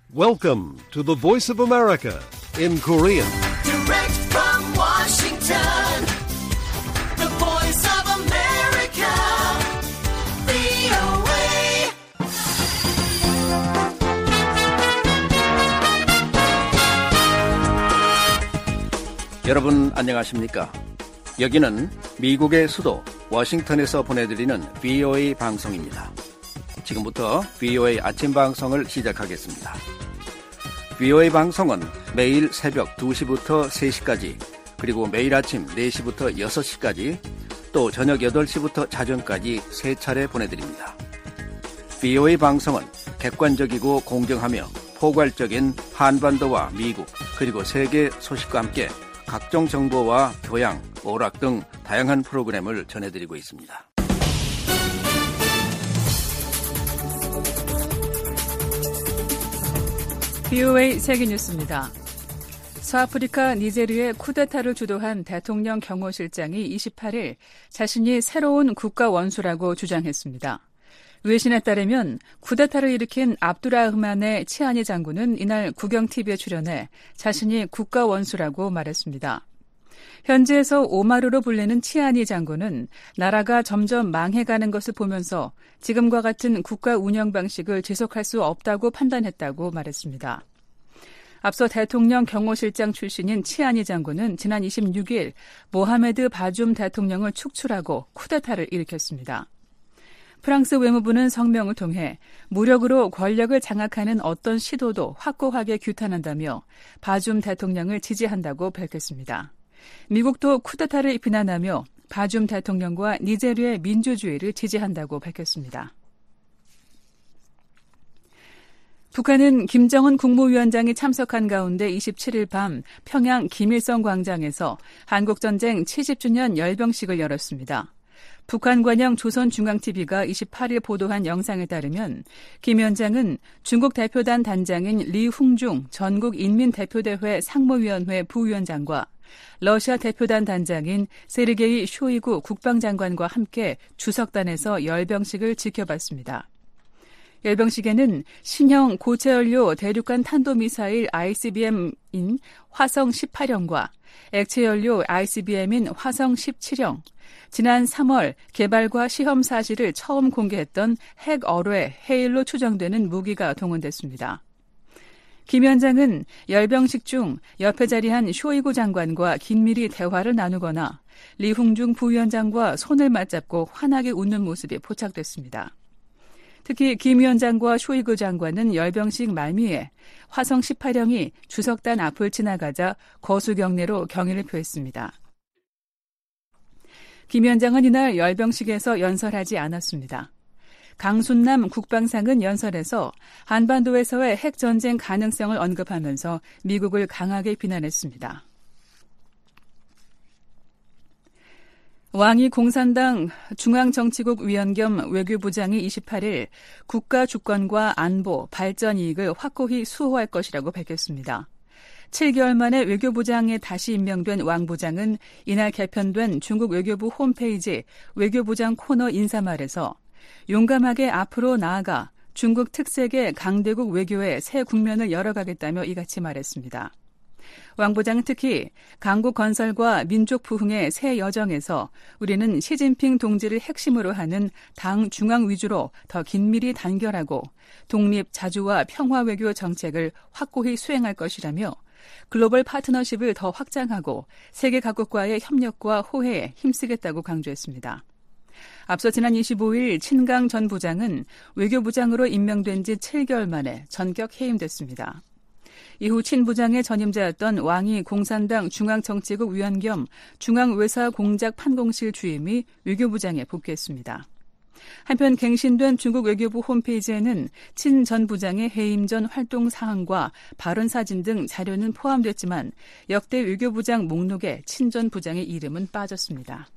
Welcome to the Voice of America in Korean. Direct from Washington, the Voice of America, VOA. 여러분 안녕하십니까? 여기는 미국의 수도 워싱턴에서 보내드리는 VOA 방송입니다. 지금부터 VOA 아침 방송을 시작하겠습니다. VOA 방송은 매일 새벽 2시부터 3시까지, 그리고 매일 아침 4시부터 6시까지, 또 저녁 8시부터 자정까지 3차례 보내드립니다. VOA 방송은 객관적이고 공정하며 포괄적인 한반도와 미국, 그리고 세계 소식과 함께 각종 정보와 교양, 오락 등 다양한 프로그램을 전해드리고 있습니다. VOA 세계뉴스입니다. 서아프리카 니제르의 쿠데타를 주도한 대통령 경호실장이 28일 자신이 새로운 국가 원수라고 주장했습니다. 외신에 따르면 쿠데타를 일으킨 압두라흐만의 치아니 장군은 이날 국영TV에 출연해 자신이 국가 원수라고 말했습니다. 현지에서 오마루로 불리는 치아니 장군은 나라가 점점 망해가는 것을 보면서 지금과 같은 국가 운영 방식을 지속할 수 없다고 판단했다고 말했습니다. 앞서 대통령 경호실장 출신인 치아니 장군은 지난 26일 모하메드 바줌 대통령을 축출하고 쿠데타를 일으켰습니다. 프랑스 외무부는 성명을 통해 무력으로 권력을 장악하는 어떤 시도도 확고하게 규탄한다며 바줌 대통령을 지지한다고 밝혔습니다. 미국도 쿠데타를 비난하며 바줌 대통령과 니제르의 민주주의를 지지한다고 밝혔습니다. 북한은 김정은 국무위원장이 참석한 가운데 27일 밤 평양 김일성 광장에서 한국전쟁 70주년 열병식을 열었습니다. 북한 관영 조선중앙TV가 28일 보도한 영상에 따르면 김 위원장은 중국 대표단 단장인 리흥중 전국인민대표대회 상무위원회 부위원장과 러시아 대표단 단장인 세르게이 쇼이구 국방장관과 함께 주석단에서 열병식을 지켜봤습니다. 열병식에는 신형 고체연료 대륙간 탄도미사일 ICBM인 화성 18형과 액체연료 ICBM인 화성 17형, 지난 3월 개발과 시험 사실을 처음 공개했던 핵어뢰 헤일로 추정되는 무기가 동원됐습니다. 김 위원장은 열병식 중 옆에 자리한 쇼이구 장관과 긴밀히 대화를 나누거나 리흥중 부위원장과 손을 맞잡고 환하게 웃는 모습이 포착됐습니다. 특히 김 위원장과 쇼이구 장관은 열병식 말미에 화성 18형이 주석단 앞을 지나가자 거수경례로 경의를 표했습니다. 김 위원장은 이날 열병식에서 연설하지 않았습니다. 강순남 국방상은 연설에서 한반도에서의 핵전쟁 가능성을 언급하면서 미국을 강하게 비난했습니다. 왕이 공산당 중앙정치국 위원 겸 외교부장이 28일 국가 주권과 안보, 발전 이익을 확고히 수호할 것이라고 밝혔습니다. 7개월 만에 외교부장에 다시 임명된 왕 부장은 이날 개편된 중국 외교부 홈페이지 외교부장 코너 인사말에서 용감하게 앞으로 나아가 중국 특색의 강대국 외교의 새 국면을 열어가겠다며 이같이 말했습니다. 왕 부장은 특히 강국 건설과 민족 부흥의 새 여정에서 우리는 시진핑 동지를 핵심으로 하는 당 중앙 위주로 더 긴밀히 단결하고 독립, 자주와 평화 외교 정책을 확고히 수행할 것이라며 글로벌 파트너십을 더 확장하고 세계 각국과의 협력과 호혜에 힘쓰겠다고 강조했습니다. 앞서 지난 25일 친강 전 부장은 외교부장으로 임명된 지 7개월 만에 전격 해임됐습니다. 이후 친 부장의 전임자였던 왕이 공산당 중앙정치국 위원 겸 중앙외사공작판공실 주임이 외교부장에 복귀했습니다. 한편 갱신된 중국 외교부 홈페이지에는 친 전 부장의 해임 전 활동 사항과 발언 사진 등 자료는 포함됐지만 역대 외교부장 목록에 친 전 부장의 이름은 빠졌습니다.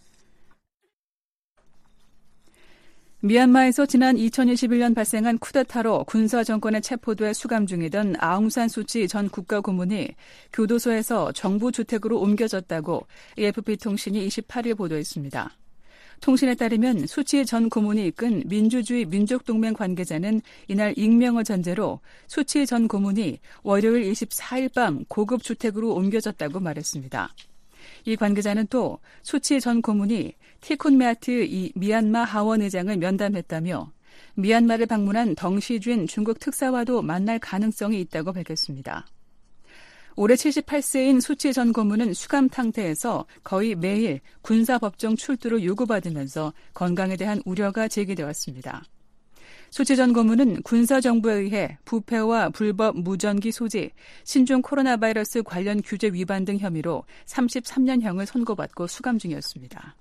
미얀마에서 지난 2021년 발생한 쿠데타로 군사정권에 체포돼 수감 중이던 아웅산 수치 전 국가고문이 교도소에서 정부 주택으로 옮겨졌다고 AFP 통신이 28일 보도했습니다. 통신에 따르면 수치 전 고문이 이끈 민주주의 민족동맹 관계자는 이날 익명을 전제로 수치 전 고문이 월요일 24일 밤 고급 주택으로 옮겨졌다고 말했습니다. 이 관계자는 또 수치 전 고문이 티쿤메아트 미얀마 하원 의장을 면담했다며 미얀마를 방문한 덩시준 중국 특사와도 만날 가능성이 있다고 밝혔습니다. 올해 78세인 수치 전 고문은 수감 상태에서 거의 매일 군사법정 출두를 요구받으면서 건강에 대한 우려가 제기되었습니다. 수치 전 고문은 군사정부에 의해 부패와 불법 무전기 소지, 신종 코로나 바이러스 관련 규제 위반 등 혐의로 33년형을 선고받고 수감 중이었습니다.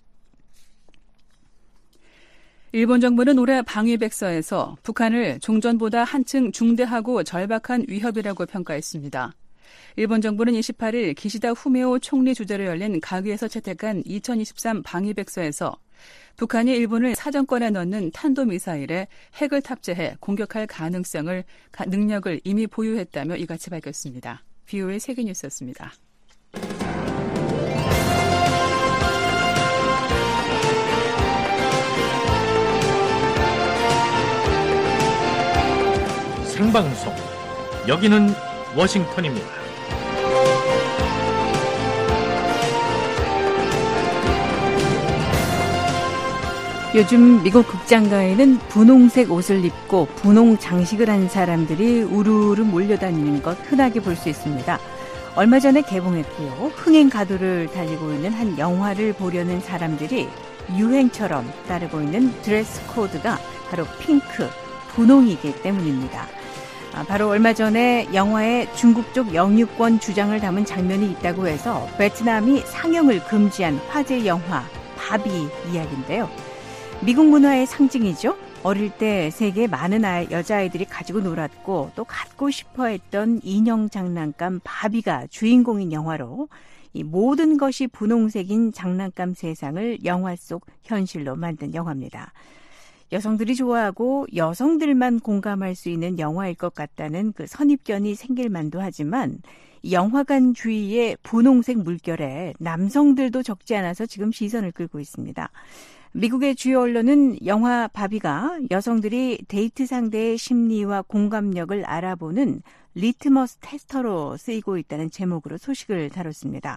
일본 정부는 올해 방위백서에서 북한을 종전보다 한층 중대하고 절박한 위협이라고 평가했습니다. 일본 정부는 28일 기시다 후미오 총리 주재로 열린 가위에서 채택한 2023 방위백서에서 북한이 일본을 사정권에 넣는 탄도미사일에 핵을 탑재해 공격할 능력을 이미 보유했다며 이같이 밝혔습니다. VOA 세계뉴스였습니다. 생방송 여기는 워싱턴입니다. 요즘 미국 극장가에는 분홍색 옷을 입고 분홍 장식을 한 사람들이 우르르 몰려다니는 것 흔하게 볼 수 있습니다. 얼마 전에 개봉했고요. 흥행 가도를 달리고 있는 한 영화를 보려는 사람들이 유행처럼 따르고 있는 드레스 코드가 바로 핑크, 분홍이기 때문입니다. 바로 얼마 전에 영화에 중국 쪽 영유권 주장을 담은 장면이 있다고 해서 베트남이 상영을 금지한 화제 영화 바비 이야기인데요. 미국 문화의 상징이죠. 어릴 때 세계의 많은 여자아이들이 가지고 놀았고 또 갖고 싶어 했던 인형 장난감 바비가 주인공인 영화로 이 모든 것이 분홍색인 장난감 세상을 영화 속 현실로 만든 영화입니다. 여성들이 좋아하고 여성들만 공감할 수 있는 영화일 것 같다는 그 선입견이 생길 만도 하지만 영화관 주위의 분홍색 물결에 남성들도 적지 않아서 지금 시선을 끌고 있습니다. 미국의 주요 언론은 영화 바비가 여성들이 데이트 상대의 심리와 공감력을 알아보는 리트머스 테스터로 쓰이고 있다는 제목으로 소식을 다뤘습니다.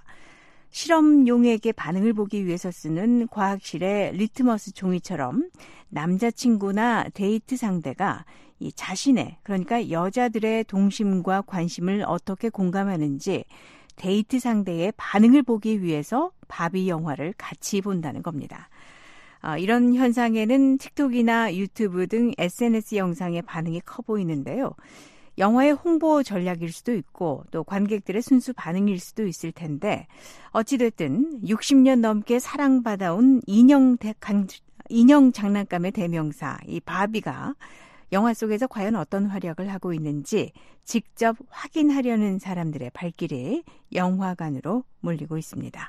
실험용에게 반응을 보기 위해서 쓰는 과학실의 리트머스 종이처럼 남자친구나 데이트 상대가 이 자신의, 그러니까 여자들의 동심과 관심을 어떻게 공감하는지 데이트 상대의 반응을 보기 위해서 바비 영화를 같이 본다는 겁니다. 이런 현상에는 틱톡이나 유튜브 등 SNS 영상의 반응이 커 보이는데요. 영화의 홍보 전략일 수도 있고 또 관객들의 순수 반응일 수도 있을 텐데 어찌됐든 60년 넘게 사랑받아온 인형 장난감의 대명사 이 바비가 영화 속에서 과연 어떤 활약을 하고 있는지 직접 확인하려는 사람들의 발길이 영화관으로 몰리고 있습니다.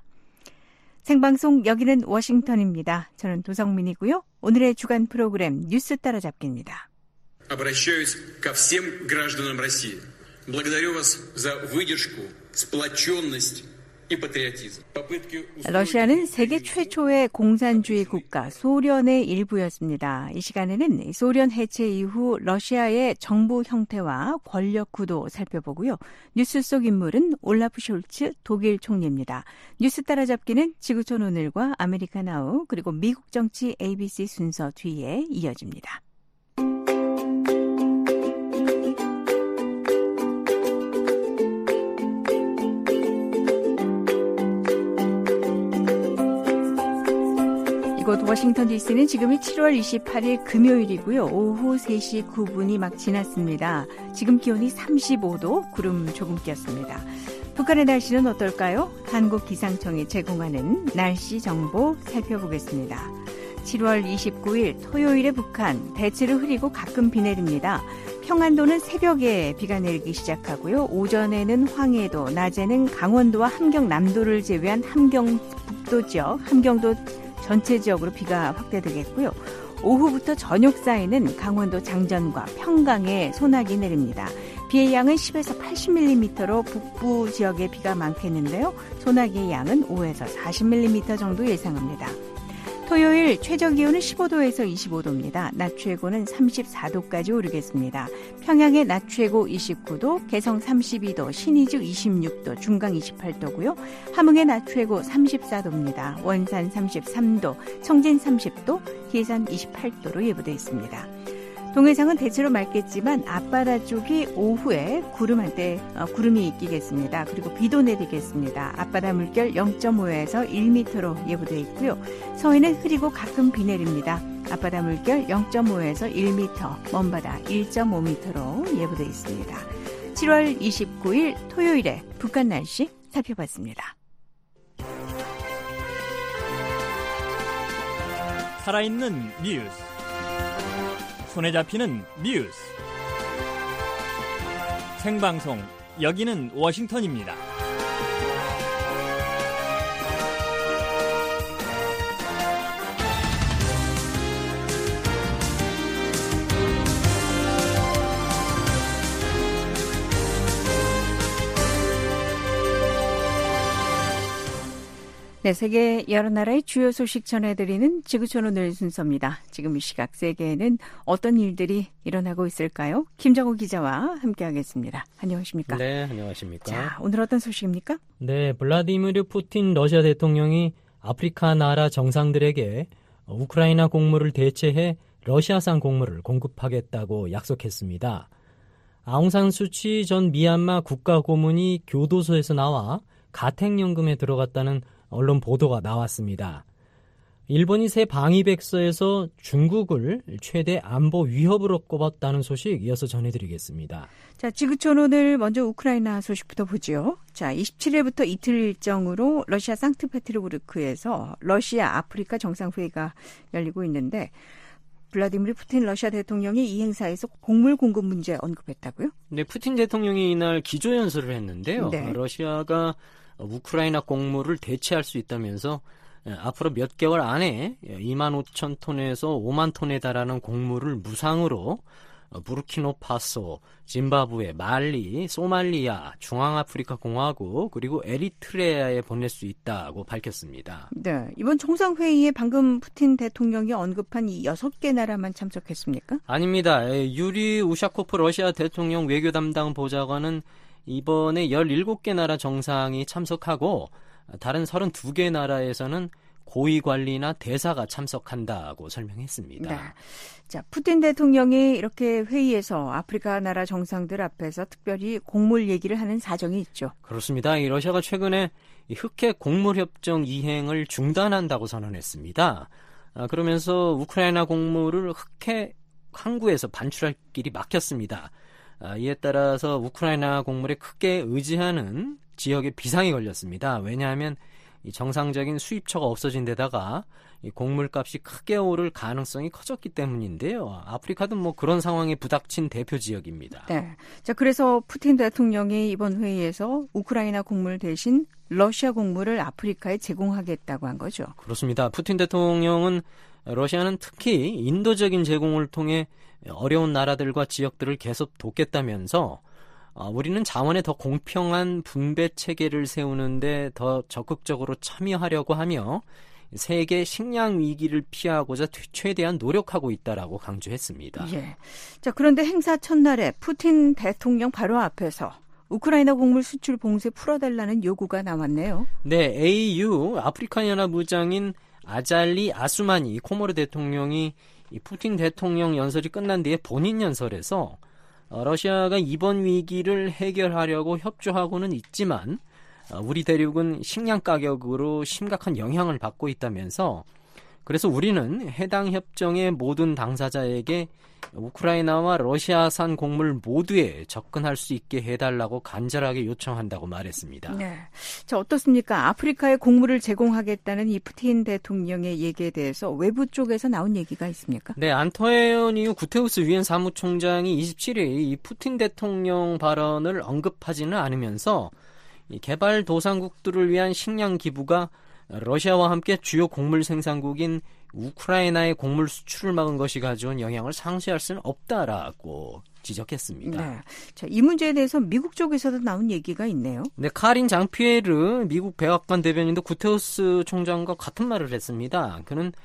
생방송 여기는 워싱턴입니다. 저는 도성민이고요. 오늘의 주간 프로그램 뉴스 따라잡기입니다. Обращаюсь ко всем гражданам России. Благодарю вас за выдержку, сплоченность и патриотизм. 러시아는 세계 최초의 공산주의 국가 소련의 일부였습니다. 이 시간에는 소련 해체 이후 러시아의 정부 형태와 권력 구도 살펴보고요. 뉴스 속 인물은 올라프 숄츠 독일 총리입니다. 뉴스 따라잡기는 지구촌 오늘과 아메리카 나우 그리고 미국 정치 ABC 순서 뒤에 이어집니다. 이곳 워싱턴 DC는 지금이 7월 28일 금요일이고요. 오후 3시 9분이 막 지났습니다. 지금 기온이 35도, 구름 조금 꼈습니다. 북한의 날씨는 어떨까요? 한국기상청이 제공하는 날씨 정보 살펴보겠습니다. 7월 29일 토요일에 북한 대체로 흐리고 가끔 비 내립니다. 평안도는 새벽에 비가 내리기 시작하고요. 오전에는 황해도, 낮에는 강원도와 함경남도를 제외한 함경북도 지역, 함경도 전체 지역으로 비가 확대되겠고요. 오후부터 저녁 사이는 강원도 장전과 평강에 소나기 내립니다. 비의 양은 10에서 80mm로 북부 지역에 비가 많겠는데요. 소나기의 양은 5에서 40mm 정도 예상합니다. 토요일 최저기온은 15도에서 25도입니다. 낮 최고는 34도까지 오르겠습니다. 평양의 낮 최고 29도, 개성 32도, 신의주 26도, 중강 28도고요. 함흥의 낮 최고 34도입니다. 원산 33도, 청진 30도, 계산 28도로 예보되어 있습니다. 동해상은 대체로 맑겠지만 앞바다 쪽이 오후에 구름이 끼겠습니다. 그리고 비도 내리겠습니다. 앞바다 물결 0.5에서 1m로 예보되어 있고요. 서해는 흐리고 가끔 비 내립니다. 앞바다 물결 0.5에서 1m, 먼바다 1.5m로 예보되어 있습니다. 7월 29일 토요일에 북한 날씨 살펴봤습니다. 살아있는 뉴스, 손에 잡히는 뉴스, 생방송, 여기는 워싱턴입니다. 네, 세계 여러 나라의 주요 소식 전해드리는 지구촌 오늘 순서입니다. 지금 이 시각 세계에는 어떤 일들이 일어나고 있을까요? 김정우 기자와 함께하겠습니다. 안녕하십니까? 네, 안녕하십니까? 자, 오늘 어떤 소식입니까? 네, 블라디미르 푸틴 러시아 대통령이 아프리카 나라 정상들에게 우크라이나 곡물을 대체해 러시아산 곡물을 공급하겠다고 약속했습니다. 아웅산 수치 전 미얀마 국가고문이 교도소에서 나와 가택연금에 들어갔다는 언론 보도가 나왔습니다. 일본이 새 방위백서에서 중국을 최대 안보 위협으로 꼽았다는 소식 이어서 전해드리겠습니다. 자, 지구촌 오늘 먼저 우크라이나 소식부터 보죠. 자, 27일부터 이틀 일정으로 러시아 상트페테르부르크에서 러시아 아프리카 정상회의가 열리고 있는데 블라디미르 푸틴 러시아 대통령이 이 행사에서 곡물 공급 문제 언급했다고요? 네, 푸틴 대통령이 이날 기조연설을 했는데요. 네. 러시아가 우크라이나 곡물을 대체할 수 있다면서 앞으로 몇 개월 안에 2만 5천 톤에서 5만 톤에 달하는 곡물을 무상으로 부르키노파소, 짐바브웨, 말리, 소말리아, 중앙아프리카 공화국 그리고 에리트레아에 보낼 수 있다고 밝혔습니다. 네, 이번 정상회의에 방금 푸틴 대통령이 언급한 이 6개 나라만 참석했습니까? 아닙니다. 유리 우샤코프 러시아 대통령 외교 담당 보좌관은 이번에 17개 나라 정상이 참석하고 다른 32개 나라에서는 고위관리나 대사가 참석한다고 설명했습니다. 네. 자, 푸틴 대통령이 이렇게 회의에서 아프리카 나라 정상들 앞에서 특별히 곡물 얘기를 하는 사정이 있죠. 그렇습니다. 이 러시아가 최근에 흑해 곡물협정 이행을 중단한다고 선언했습니다. 그러면서 우크라이나 곡물을 흑해 항구에서 반출할 길이 막혔습니다. 이에 따라서 우크라이나 곡물에 크게 의지하는 지역에 비상이 걸렸습니다. 왜냐하면 이 정상적인 수입처가 없어진 데다가 이 곡물값이 크게 오를 가능성이 커졌기 때문인데요. 아프리카도 뭐 그런 상황에 부닥친 대표 지역입니다. 네. 자, 그래서 푸틴 대통령이 이번 회의에서 우크라이나 곡물 대신 러시아 곡물을 아프리카에 제공하겠다고 한 거죠. 그렇습니다. 푸틴 대통령은 러시아는 특히 인도적인 제공을 통해 어려운 나라들과 지역들을 계속 돕겠다면서 우리는 자원의 더 공평한 분배 체계를 세우는데 더 적극적으로 참여하려고 하며 세계 식량 위기를 피하고자 최대한 노력하고 있다라고 강조했습니다. 예. 자, 그런데 행사 첫날에 푸틴 대통령 바로 앞에서 우크라이나 곡물 수출 봉쇄 풀어달라는 요구가 나왔네요. 네, AU 아프리카 연합 의장인 아잘리 아수마니 코모르 대통령이 이 푸틴 대통령 연설이 끝난 뒤에 본인 연설에서 러시아가 이번 위기를 해결하려고 협조하고는 있지만 우리 대륙은 식량 가격으로 심각한 영향을 받고 있다면서 그래서 우리는 해당 협정의 모든 당사자에게 우크라이나와 러시아산 곡물 모두에 접근할 수 있게 해달라고 간절하게 요청한다고 말했습니다. 네. 자, 어떻습니까? 아프리카에 곡물을 제공하겠다는 이 푸틴 대통령의 얘기에 대해서 외부 쪽에서 나온 얘기가 있습니까? 네, 안토니오 구테우스 유엔 사무총장이 27일 이 푸틴 대통령 발언을 언급하지는 않으면서 이 개발도상국들을 위한 식량 기부가 러시아와 함께 주요 곡물 생산국인 우크라이나의 곡물 수출을 막은 것이 가져온 영향을 상쇄할 수는 없다라고 지적했습니다. 네. 자, 이 문제에 대해서 미국 쪽에서도 나온 얘기가 있네요. 네, 카린 장피에르 미국 백악관 대변인도 구테우스 총장과 같은 말을 했습니다. 그는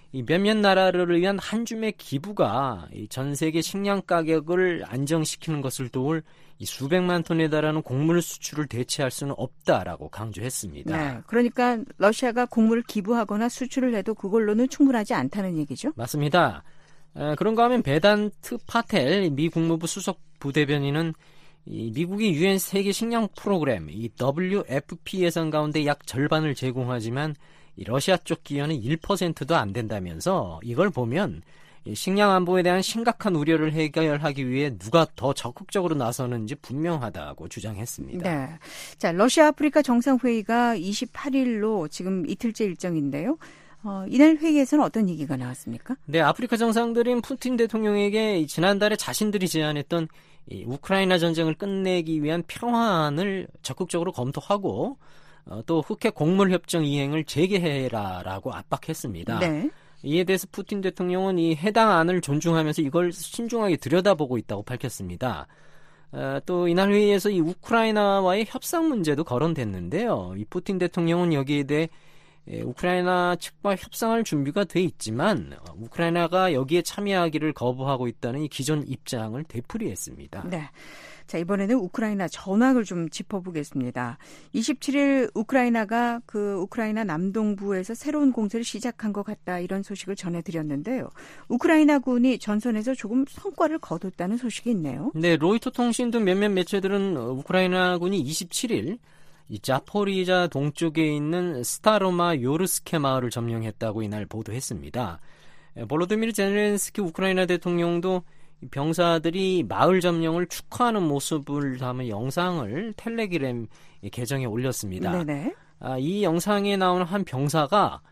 이 몇몇 나라를 위한 한 줌의 기부가 전 세계 식량 가격을 안정시키는 것을 도울 이 수백만 톤에 달하는 곡물 수출을 대체할 수는 없다라고 강조했습니다. 네, 그러니까 러시아가 곡물을 기부하거나 수출을 해도 그걸로는 충분하지 않다는 얘기죠? 맞습니다. 그런가 하면 베단트 파텔 미 국무부 수석 부대변인은 이 미국이 유엔 세계 식량 프로그램 이 WFP 예산 가운데 약 절반을 제공하지만 이 러시아 쪽 기여는 1%도 안 된다면서 이걸 보면 식량 안보에 대한 심각한 우려를 해결하기 위해 누가 더 적극적으로 나서는지 분명하다고 주장했습니다. 네. 자, 러시아 아프리카 정상회의가 28일로 지금 이틀째 일정인데요. 이날 회의에서는 어떤 얘기가 나왔습니까? 네, 아프리카 정상들인 푸틴 대통령에게 지난달에 자신들이 제안했던 이 우크라이나 전쟁을 끝내기 위한 평화안을 적극적으로 검토하고 또 흑해 곡물 협정 이행을 재개해라라고 압박했습니다. 네. 이에 대해서 푸틴 대통령은 이 해당 안을 존중하면서 이걸 신중하게 들여다보고 있다고 밝혔습니다. 또 이날 회의에서 이 우크라이나와의 협상 문제도 거론됐는데요. 이 푸틴 대통령은 여기에 대해 우크라이나 측과 협상할 준비가 돼 있지만 우크라이나가 여기에 참여하기를 거부하고 있다는 이 기존 입장을 되풀이했습니다. 네. 자, 이번에는 우크라이나 전황을 좀 짚어보겠습니다. 27일 우크라이나가 우크라이나 남동부에서 새로운 공세를 시작한 것 같다 이런 소식을 전해드렸는데요. 우크라이나군이 전선에서 조금 성과를 거뒀다는 소식이 있네요. 네, 로이터 통신 등 몇몇 매체들은 우크라이나군이 27일 이 자포리자 동쪽에 있는 스타로마 요르스케 마을을 점령했다고 이날 보도했습니다. 볼로디미르 젤렌스키 우크라이나 대통령도 병사들이 마을 점령을 축하하는 모습을 담은 영상을 텔레그램 계정에 올렸습니다. 네네. 이 영상에 나오는 한 병사가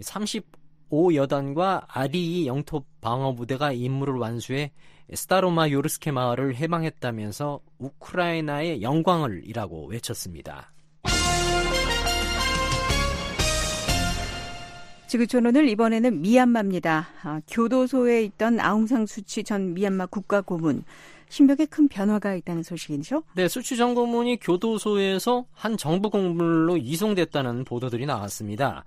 35여단과 아리이 영토 방어부대가 임무를 완수해 스타로마 요르스케 마을을 해방했다면서 우크라이나의 영광을이라고 외쳤습니다. 지구촌오늘 이번에는 미얀마입니다. 교도소에 있던 아웅산 수치 전 미얀마 국가고문. 신병에 큰 변화가 있다는 소식이죠? 네, 수치 전 고문이 교도소에서 한 정부 공물로 이송됐다는 보도들이 나왔습니다.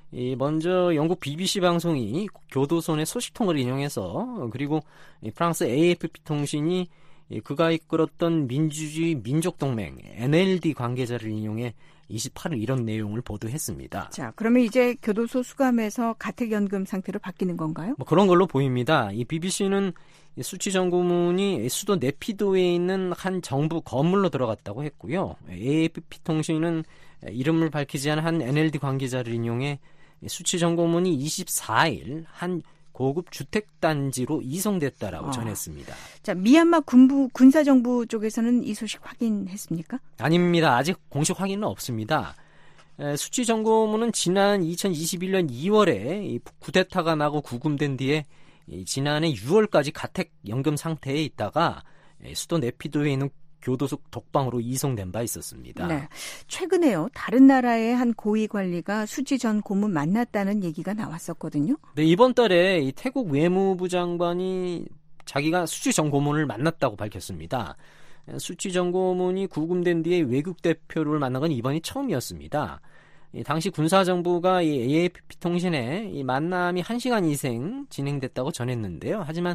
먼저 영국 BBC 방송이 교도소 내 소식통을 인용해서 그리고 프랑스 AFP 통신이 그가 이끌었던 민주주의 민족동맹 NLD 관계자를 인용해 28일 이런 내용을 보도했습니다. 자, 그러면 이제 교도소 수감에서 가택연금 상태로 바뀌는 건가요? 그런 걸로 보입니다. 이 BBC는 수치 전 고문이 수도 네피도에 있는 한 정부 건물로 들어갔다고 했고요. AFP 통신은 이름을 밝히지 않은 한 NLD 관계자를 인용해 수치 전 고문이 24일 한 고급 주택단지로 이송됐다라고 전했습니다. 자, 미얀마 군사정부 쪽에서는 이 소식 확인했습니까? 아닙니다. 아직 공식 확인은 없습니다. 수치 전 고문은 지난 2021년 2월에 쿠데타가 나고 구금된 뒤에 지난해 6월까지 가택연금 상태에 있다가 수도 네피도에 있는 교도소 독방으로 이송된 바 있었습니다. 네, 최근에요. 다른 나라의 한 고위 관리가 수치 전 고문 만났다는 얘기가 나왔었거든요. 네, 이번 달에 이 태국 외무부 장관이 자기가 수치 전 고문을 만났다고 밝혔습니다. 수치 전 고문이 구금된 뒤에 외국 대표를 만난 건 이번이 처음이었습니다. 당시 군사정부가 이 AFP 통신에 이 만남이 1시간 이상 진행됐다고 전했는데요. 하지만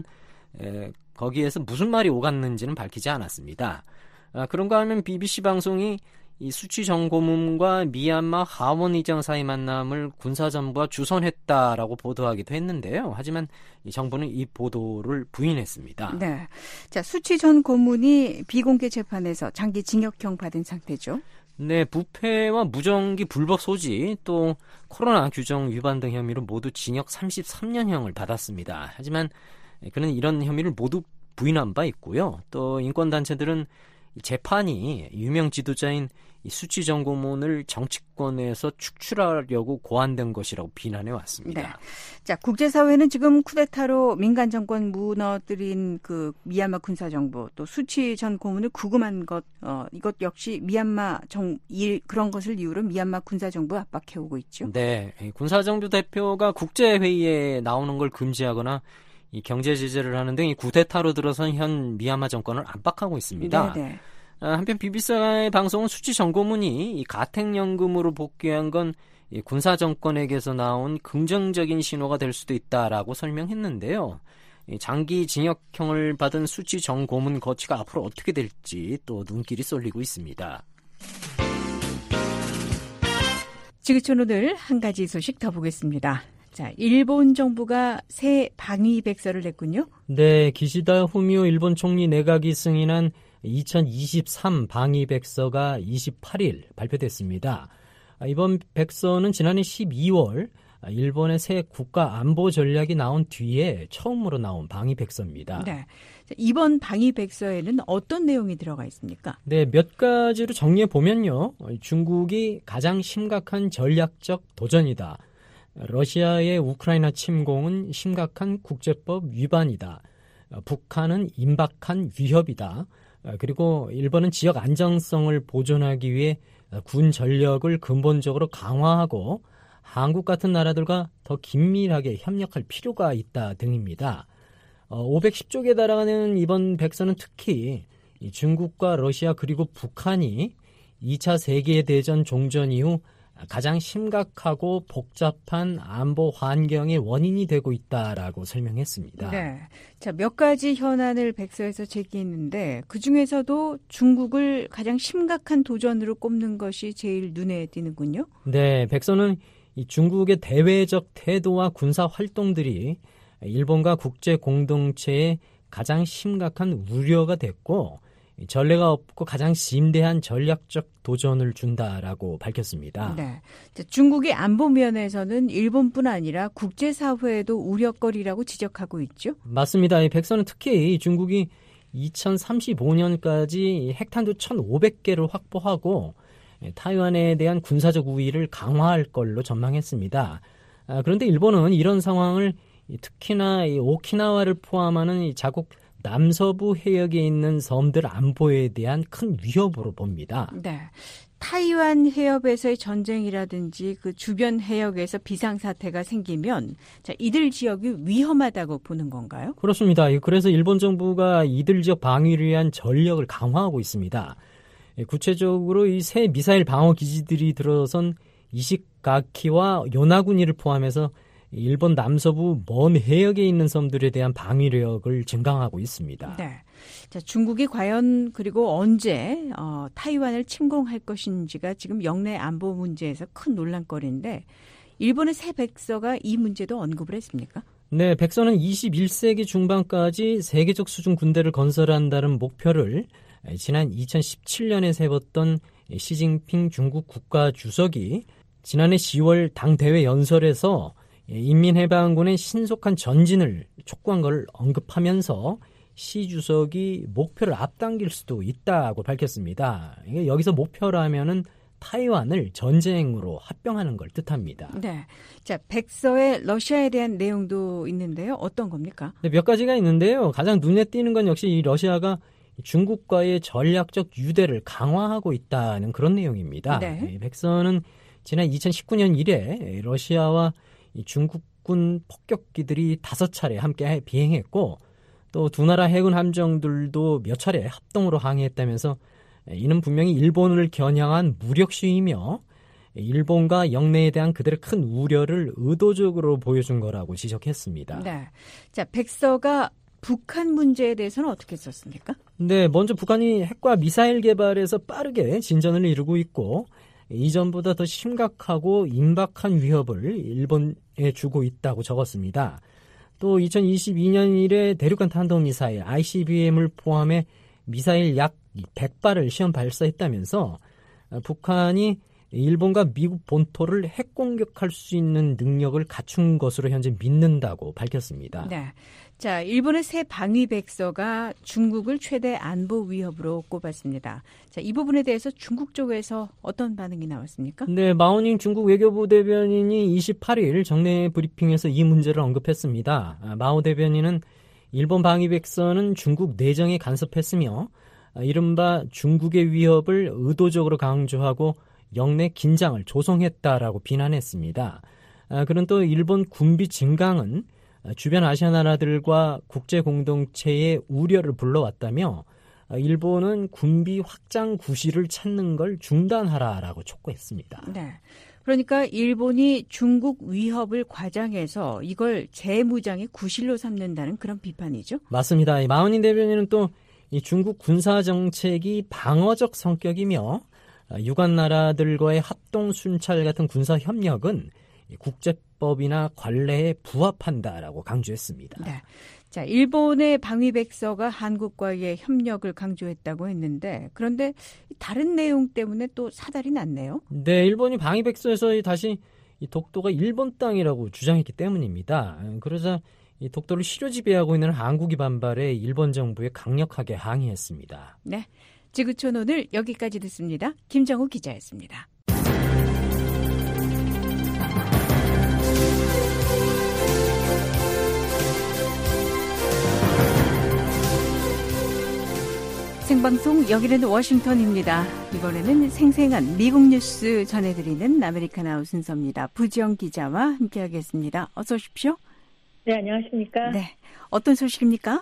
거기에서 무슨 말이 오갔는지는 밝히지 않았습니다. 그런가 하면 BBC 방송이 이 수치 전 고문과 미얀마 하원 의장 사이 만남을 군사정부가 주선했다라고 보도하기도 했는데요. 하지만 이 정부는 이 보도를 부인했습니다. 네, 자, 수치 전 고문이 비공개 재판에서 장기 징역형 받은 상태죠. 네, 부패와 무정기 불법 소지 또 코로나 규정 위반 등 혐의로 모두 징역 33년형을 받았습니다. 하지만 그는 이런 혐의를 모두 부인한 바 있고요. 또 인권단체들은 재판이 유명 지도자인 수치 전 고문을 정치권에서 축출하려고 고안된 것이라고 비난해 왔습니다. 네. 자, 국제사회는 지금 쿠데타로 민간 정권 무너뜨린 미얀마 군사정부 또 수치 전 고문을 구금한 것 이것 역시 미얀마 그런 것을 이유로 미얀마 군사정부 압박해오고 있죠. 네, 군사정부 대표가 국제회의에 나오는 걸 금지하거나 이 경제 제재를 하는 등 이 쿠데타로 들어선 현 미얀마 정권을 압박하고 있습니다. 네네. 한편 BBC 방송은 수치 전 고문이 이 가택연금으로 복귀한 건 이 군사 정권에게서 나온 긍정적인 신호가 될 수도 있다라고 설명했는데요. 이 장기 징역형을 받은 수치 정 고문 거취가 앞으로 어떻게 될지 또 눈길이 쏠리고 있습니다. 지구촌 오늘 한 가지 소식 더 보겠습니다. 자, 일본 정부가 새 방위 백서를 냈군요. 네, 기시다 후미오 일본 총리 내각이 승인한 2023 방위 백서가 28일 발표됐습니다. 이번 백서는 지난해 12월 일본의 새 국가 안보 전략이 나온 뒤에 처음으로 나온 방위 백서입니다. 네. 이번 방위 백서에는 어떤 내용이 들어가 있습니까? 네, 몇 가지로 정리해 보면요. 중국이 가장 심각한 전략적 도전이다. 러시아의 우크라이나 침공은 심각한 국제법 위반이다. 북한은 임박한 위협이다. 그리고 일본은 지역 안정성을 보존하기 위해 군 전력을 근본적으로 강화하고 한국 같은 나라들과 더 긴밀하게 협력할 필요가 있다 등입니다. 510쪽에 달하는 이번 백서는 특히 중국과 러시아 그리고 북한이 2차 세계대전 종전 이후 가장 심각하고 복잡한 안보 환경의 원인이 되고 있다라고 설명했습니다. 네. 자, 몇 가지 현안을 백서에서 제기했는데 그중에서도 중국을 가장 심각한 도전으로 꼽는 것이 제일 눈에 띄는군요. 네, 백서는 이 중국의 대외적 태도와 군사 활동들이 일본과 국제 공동체에 가장 심각한 우려가 됐고 전례가 없고 가장 심대한 전략적 도전을 준다라고 밝혔습니다. 네. 중국의 안보 면에서는 일본뿐 아니라 국제사회에도 우려거리라고 지적하고 있죠. 맞습니다. 이 백서는 특히 중국이 2035년까지 핵탄두 1,500개를 확보하고 타이완에 대한 군사적 우위를 강화할 걸로 전망했습니다. 그런데 일본은 이런 상황을 특히나 이 오키나와를 포함하는 이 자국 남서부 해역에 있는 섬들 안보에 대한 큰 위협으로 봅니다. 네. 타이완 해협에서의 전쟁이라든지 그 주변 해역에서 비상사태가 생기면 자, 이들 지역이 위험하다고 보는 건가요? 그렇습니다. 그래서 일본 정부가 이들 지역 방위를 위한 전력을 강화하고 있습니다. 구체적으로 이 새 미사일 방어 기지들이 들어선 이시가키와 요나구니를 포함해서 일본 남서부 먼 해역에 있는 섬들에 대한 방위력을 증강하고 있습니다. 네. 자, 중국이 과연 그리고 언제 타이완을 침공할 것인지가 지금 영내 안보 문제에서 큰 논란거리인데 일본의 새 백서가 이 문제도 언급을 했습니까? 네, 백서는 21세기 중반까지 세계적 수준 군대를 건설한다는 목표를 지난 2017년에 세웠던 시진핑 중국 국가주석이 지난해 10월 당대회 연설에서 인민해방군의 신속한 전진을 촉구한 걸 언급하면서 시 주석이 목표를 앞당길 수도 있다고 밝혔습니다. 여기서 목표라면은 타이완을 전쟁으로 합병하는 걸 뜻합니다. 네. 자, 백서에 러시아에 대한 내용도 있는데요. 어떤 겁니까? 네, 몇 가지가 있는데요. 가장 눈에 띄는 건 역시 이 러시아가 중국과의 전략적 유대를 강화하고 있다는 그런 내용입니다. 네. 백서는 지난 2019년 이래 러시아와 중국군 폭격기들이 5차례 함께 비행했고 또 두 나라 해군 함정들도 몇 차례 합동으로 항해했다면서 이는 분명히 일본을 겨냥한 무력 시위이며 일본과 영내에 대한 그들의 큰 우려를 의도적으로 보여준 거라고 지적했습니다. 네. 자, 백서가 북한 문제에 대해서는 어떻게 썼습니까? 네, 먼저 북한이 핵과 미사일 개발에서 빠르게 진전을 이루고 있고 이전보다 더 심각하고 임박한 위협을 일본에 주고 있다고 적었습니다. 또 2022년 이래 대륙간 탄도미사일 ICBM을 포함해 미사일 약 100발을 시험 발사했다면서 북한이 일본과 미국 본토를 핵 공격할 수 있는 능력을 갖춘 것으로 현재 믿는다고 밝혔습니다. 네. 자, 일본의 새 방위 백서가 중국을 최대 안보 위협으로 꼽았습니다. 자, 이 부분에 대해서 중국 쪽에서 어떤 반응이 나왔습니까? 네, 마오닝 중국 외교부 대변인이 28일 정례 브리핑에서 이 문제를 언급했습니다. 마오 대변인은 일본 방위 백서는 중국 내정에 간섭했으며 이른바 중국의 위협을 의도적으로 강조하고 영내 긴장을 조성했다라고 비난했습니다. 그런 또 일본 군비 증강은 주변 아시아 나라들과 국제 공동체의 우려를 불러왔다며 일본은 군비 확장 구실을 찾는 걸 중단하라라고 촉구했습니다. 네. 그러니까 일본이 중국 위협을 과장해서 이걸 재무장의 구실로 삼는다는 그런 비판이죠. 맞습니다. 이 마우닌 대변인은 또 이 중국 군사 정책이 방어적 성격이며 유관 나라들과의 합동 순찰 같은 군사 협력은 국제법이나 관례에 부합한다라고 강조했습니다. 네. 자, 일본의 방위백서가 한국과의 협력을 강조했다고 했는데 그런데 다른 내용 때문에 또 사달이 났네요. 네, 일본이 방위백서에서 다시 이 독도가 일본 땅이라고 주장했기 때문입니다. 그러자 이 독도를 실효 지배하고 있는 한국이 반발해 일본 정부에 강력하게 항의했습니다. 네, 지구촌 오늘 여기까지 듣습니다. 김정우 기자였습니다. 생방송 여기는 워싱턴입니다. 이번에는 생생한 미국 뉴스 전해드리는 아메리카나우 순서입니다. 부지영 기자와 함께하겠습니다. 어서 오십시오. 네, 안녕하십니까? 네, 어떤 소식입니까?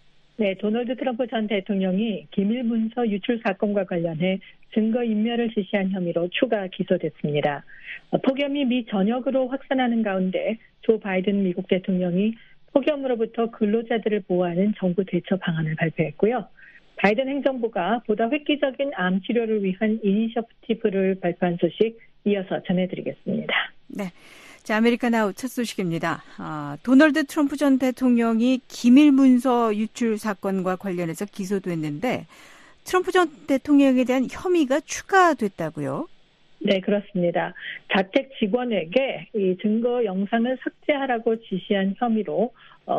네, 도널드 트럼프 전 대통령이 기밀 문서 유출 사건과 관련해 증거인멸을 지시한 혐의로 추가 기소됐습니다. 폭염이 미 전역으로 확산하는 가운데 조 바이든 미국 대통령이 폭염으로부터 근로자들을 보호하는 정부 대처 방안을 발표했고요. 바이든 행정부가 보다 획기적인 암 치료를 위한 이니셔티브를 발표한 소식 이어서 전해드리겠습니다. 네. 자, 아메리카나우 첫 소식입니다. 도널드 트럼프 전 대통령이 기밀 문서 유출 사건과 관련해서 기소됐는데 트럼프 전 대통령에 대한 혐의가 추가됐다고요? 네, 그렇습니다. 자택 직원에게 이 증거 영상을 삭제하라고 지시한 혐의로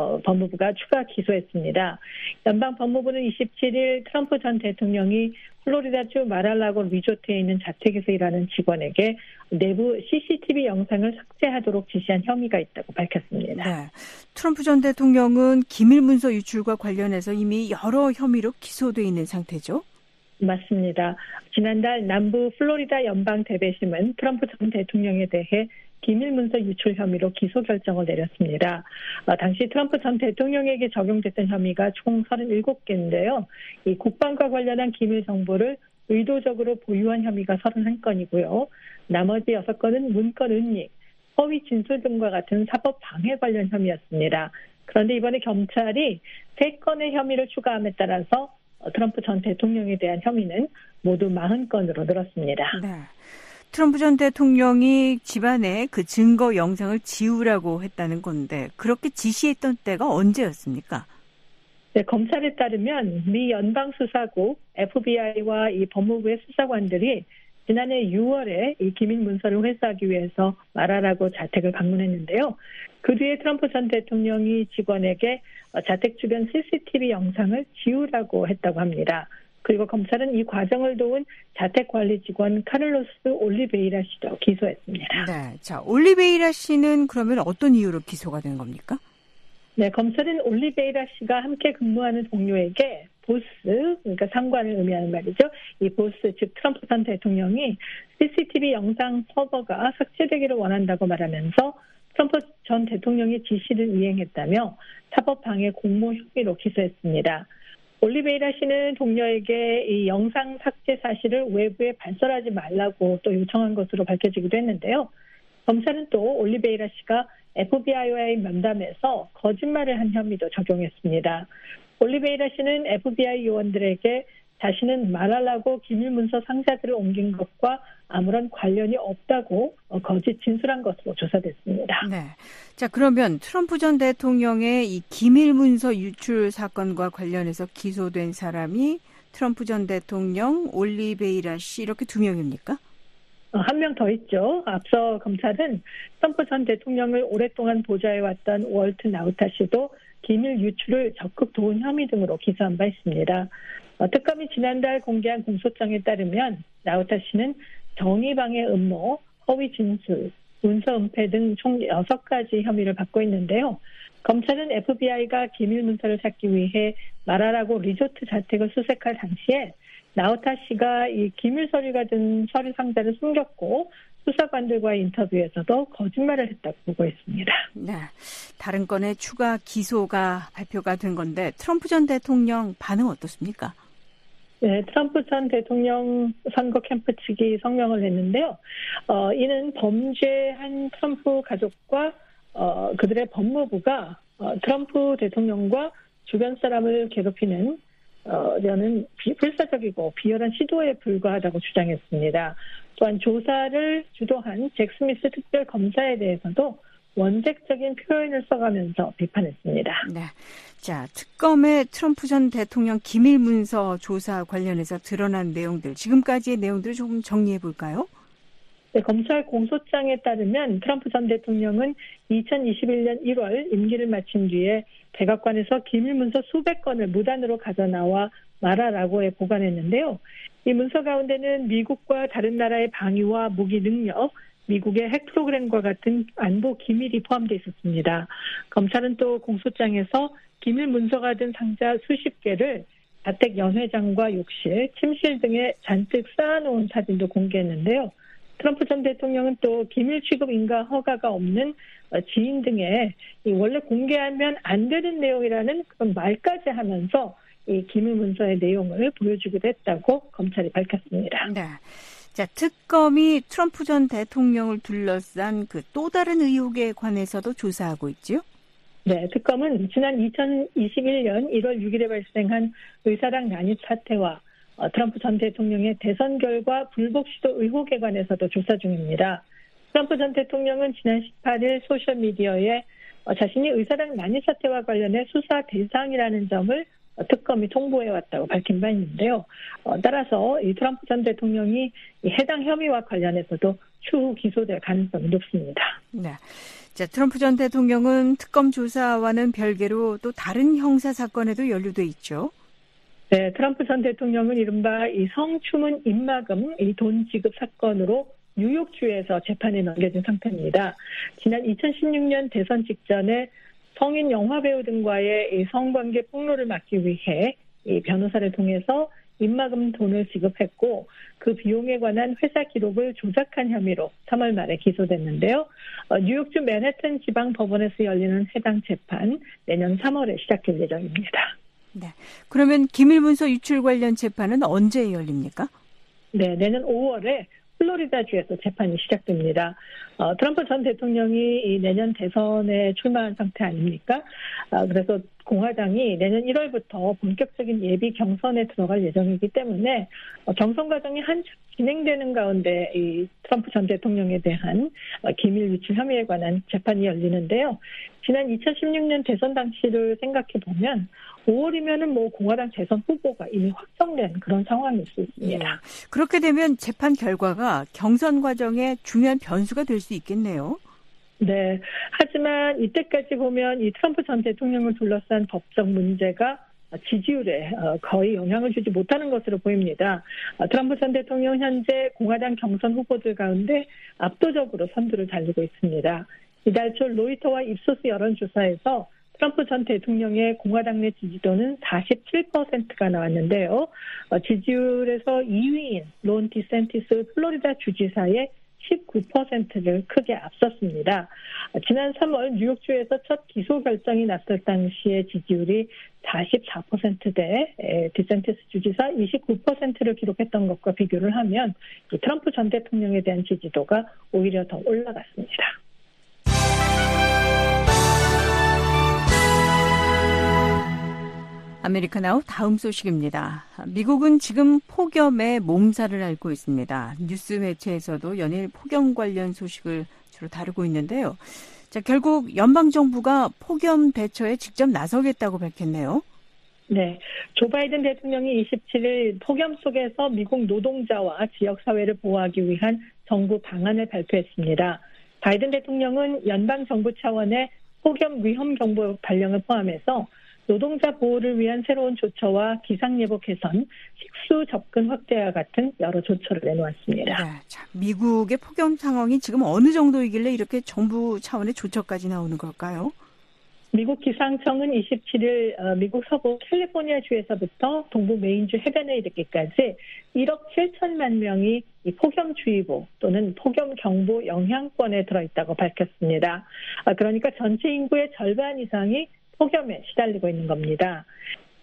법무부가 추가 기소했습니다. 연방 법무부는 27일 트럼프 전 대통령이 플로리다주 마랄라고 리조트에 있는 자택에서 일하는 직원에게 내부 CCTV 영상을 삭제하도록 지시한 혐의가 있다고 밝혔습니다. 네. 트럼프 전 대통령은 기밀문서 유출과 관련해서 이미 여러 혐의로 기소돼 있는 상태죠? 맞습니다. 지난달 남부 플로리다 연방 대배심은 트럼프 전 대통령에 대해 기밀문서 유출 혐의로 기소 결정을 내렸습니다. 당시 트럼프 전 대통령에게 적용됐던 혐의가 총 37개인데요. 이 국방과 관련한 기밀 정보를 의도적으로 보유한 혐의가 31건이고요. 나머지 6건은 문건 은닉, 허위 진술 등과 같은 사법 방해 관련 혐의였습니다. 그런데 이번에 경찰이 3건의 혐의를 추가함에 따라서 트럼프 전 대통령에 대한 혐의는 모두 40건으로 늘었습니다. 네. 트럼프 전 대통령이 집안에 그 증거 영상을 지우라고 했다는 건데 그렇게 지시했던 때가 언제였습니까? 네, 검찰에 따르면 미 연방수사국 FBI와 이 법무부의 수사관들이 지난해 6월에 이 기밀 문서를 회수하기 위해서 마랄라고 자택을 방문했는데요. 그 뒤에 트럼프 전 대통령이 직원에게 자택 주변 CCTV 영상을 지우라고 했다고 합니다. 그리고 검찰은 이 과정을 도운 자택관리 직원 카를로스 올리베이라 씨도 기소했습니다. 네, 자 올리베이라 씨는 그러면 어떤 이유로 기소가 된 겁니까? 네, 검찰은 올리베이라 씨가 함께 근무하는 동료에게 보스, 그러니까 상관을 의미하는 말이죠. 이 보스, 즉 트럼프 전 대통령이 CCTV 영상 서버가 삭제되기를 원한다고 말하면서 트럼프 전 대통령의 지시를 이행했다며 사법방해 공모 혐의로 기소했습니다. 올리베이라 씨는 동료에게 이 영상 삭제 사실을 외부에 발설하지 말라고 또 요청한 것으로 밝혀지기도 했는데요. 검찰은 또 올리베이라 씨가 FBI와의 면담에서 거짓말을 한 혐의도 적용했습니다. 올리베이라 씨는 FBI 요원들에게 자신은 마랄라고 기밀문서 상자들을 옮긴 것과 아무런 관련이 없다고 거짓 진술한 것으로 조사됐습니다. 네. 자, 그러면 트럼프 전 대통령의 이 기밀문서 유출 사건과 관련해서 기소된 사람이 트럼프 전 대통령, 올리베이라 씨 이렇게 2명입니까? 한 명 더 있죠. 앞서 검찰은 트럼프 전 대통령을 오랫동안 보좌해왔던 월트 나우타 씨도 기밀 유출을 적극 도운 혐의 등으로 기소한 바 있습니다. 특검이 지난달 공개한 공소장에 따르면 나우타 씨는 정의방해 음모, 허위 진술, 문서 은폐 등 총 6가지 혐의를 받고 있는데요. 검찰은 FBI가 기밀 문서를 찾기 위해 마랄라고 리조트 자택을 수색할 당시에 나우타 씨가 이 기밀 서류가 든 서류 상자를 숨겼고 수사관들과의 인터뷰에서도 거짓말을 했다고 보고 있습니다. 네, 다른 건의 추가 기소가 발표가 된 건데 트럼프 전 대통령 반응 어떻습니까? 네, 트럼프 전 대통령 선거 캠프 측이 성명을 냈는데요. 이는 범죄한 트럼프 가족과 그들의 법무부가 트럼프 대통령과 주변 사람을 괴롭히는 는 불사적이고 비열한 시도에 불과하다고 주장했습니다. 또한 조사를 주도한 잭 스미스 특별검사에 대해서도 원색적인 표현을 써가면서 비판했습니다. 네. 자, 특검의 트럼프 전 대통령 기밀 문서 조사 관련해서 드러난 내용들, 지금까지의 내용들을 조금 정리해 볼까요? 네, 검찰 공소장에 따르면 트럼프 전 대통령은 2021년 1월 임기를 마친 뒤에 백악관에서 기밀 문서 수백 건을 무단으로 가져나와 마라라고에 보관했는데요. 이 문서 가운데는 미국과 다른 나라의 방위와 무기 능력, 미국의 핵 프로그램과 같은 안보 기밀이 포함되어 있었습니다. 검찰은 또 공소장에서 기밀 문서가 든 상자 수십 개를 자택 연회장과 욕실, 침실 등에 잔뜩 쌓아놓은 사진도 공개했는데요. 트럼프 전 대통령은 또 기밀 취급 인가 허가가 없는 지인 등의 원래 공개하면 안 되는 내용이라는 그런 말까지 하면서 이 기밀 문서의 내용을 보여주기도 했다고 검찰이 밝혔습니다. 네. 자, 특검이 트럼프 전 대통령을 둘러싼 그 또 다른 의혹에 관해서도 조사하고 있죠? 네, 특검은 지난 2021년 1월 6일에 발생한 의사당 난입 사태와 트럼프 전 대통령의 대선 결과 불복 시도 의혹에 관해서도 조사 중입니다. 트럼프 전 대통령은 지난 18일 소셜미디어에 자신이 의사당 난입 사태와 관련해 수사 대상이라는 점을 특검이 통보해왔다고 밝힌 바 있는데요. 따라서 이 트럼프 전 대통령이 이 해당 혐의와 관련해서도 추후 기소될 가능성이 높습니다. 네. 자, 트럼프 전 대통령은 특검 조사와는 별개로 또 다른 형사 사건에도 연루돼 있죠. 네, 트럼프 전 대통령은 이른바 이 성추문 입막음 이 돈 지급 사건으로 뉴욕주에서 재판에 넘겨진 상태입니다. 지난 2016년 대선 직전에 성인 영화배우 등과의 이 성관계 폭로를 막기 위해 이 변호사를 통해서 입막음 돈을 지급했고 그 비용에 관한 회사 기록을 조작한 혐의로 3월 말에 기소됐는데요. 뉴욕주 맨해튼 지방법원에서 열리는 해당 재판 내년 3월에 시작될 예정입니다. 네. 그러면 기밀문서 유출 관련 재판은 언제 열립니까? 네, 내년 5월에 플로리다주에서 재판이 시작됩니다. 트럼프 전 대통령이 이 내년 대선에 출마한 상태 아닙니까? 그래서 공화당이 내년 1월부터 본격적인 예비 경선에 들어갈 예정이기 때문에 경선 과정이 한참 진행되는 가운데 이 트럼프 전 대통령에 대한 기밀 유출 혐의에 관한 재판이 열리는데요. 지난 2016년 대선 당시를 생각해 보면 5월이면은 뭐 공화당 대선 후보가 이미 확정된 그런 상황일 수 있습니다. 예. 그렇게 되면 재판 결과가 경선 과정에 중요한 변수가 될 수 있겠네요. 네. 하지만 이때까지 보면 이 트럼프 전 대통령을 둘러싼 법적 문제가 지지율에 거의 영향을 주지 못하는 것으로 보입니다. 트럼프 전 대통령 현재 공화당 경선 후보들 가운데 압도적으로 선두를 달리고 있습니다. 이달 초 로이터와 입소스 여론조사에서 트럼프 전 대통령의 공화당 내 지지도는 47%가 나왔는데요. 지지율에서 2위인 론 디샌티스 플로리다 주지사의 19%를 크게 앞섰습니다. 지난 3월 뉴욕주에서 첫 기소 결정이 났을 당시의 지지율이 44%대 디샌티스 주지사 29%를 기록했던 것과 비교를 하면 트럼프 전 대통령에 대한 지지도가 오히려 더 올라갔습니다. 아메리카나우 다음 소식입니다. 미국은 지금 폭염에 몸살을 앓고 있습니다. 뉴스 매체에서도 연일 폭염 관련 소식을 주로 다루고 있는데요. 자, 결국 연방정부가 폭염 대처에 직접 나서겠다고 밝혔네요. 네. 조 바이든 대통령이 27일 폭염 속에서 미국 노동자와 지역사회를 보호하기 위한 정부 방안을 발표했습니다. 바이든 대통령은 연방정부 차원의 폭염 위험경보 발령을 포함해서 노동자 보호를 위한 새로운 조처와 기상예보 개선, 식수 접근 확대와 같은 여러 조처를 내놓았습니다. 네, 자, 미국의 폭염 상황이 지금 어느 정도이길래 이렇게 정부 차원의 조처까지 나오는 걸까요? 미국 기상청은 27일 미국 서부 캘리포니아주에서부터 동부 메인주 해변에 이르기까지 1억 7천만 명이 이 폭염주의보 또는 폭염경보 영향권에 들어있다고 밝혔습니다. 그러니까 전체 인구의 절반 이상이 폭염에 시달리고 있는 겁니다.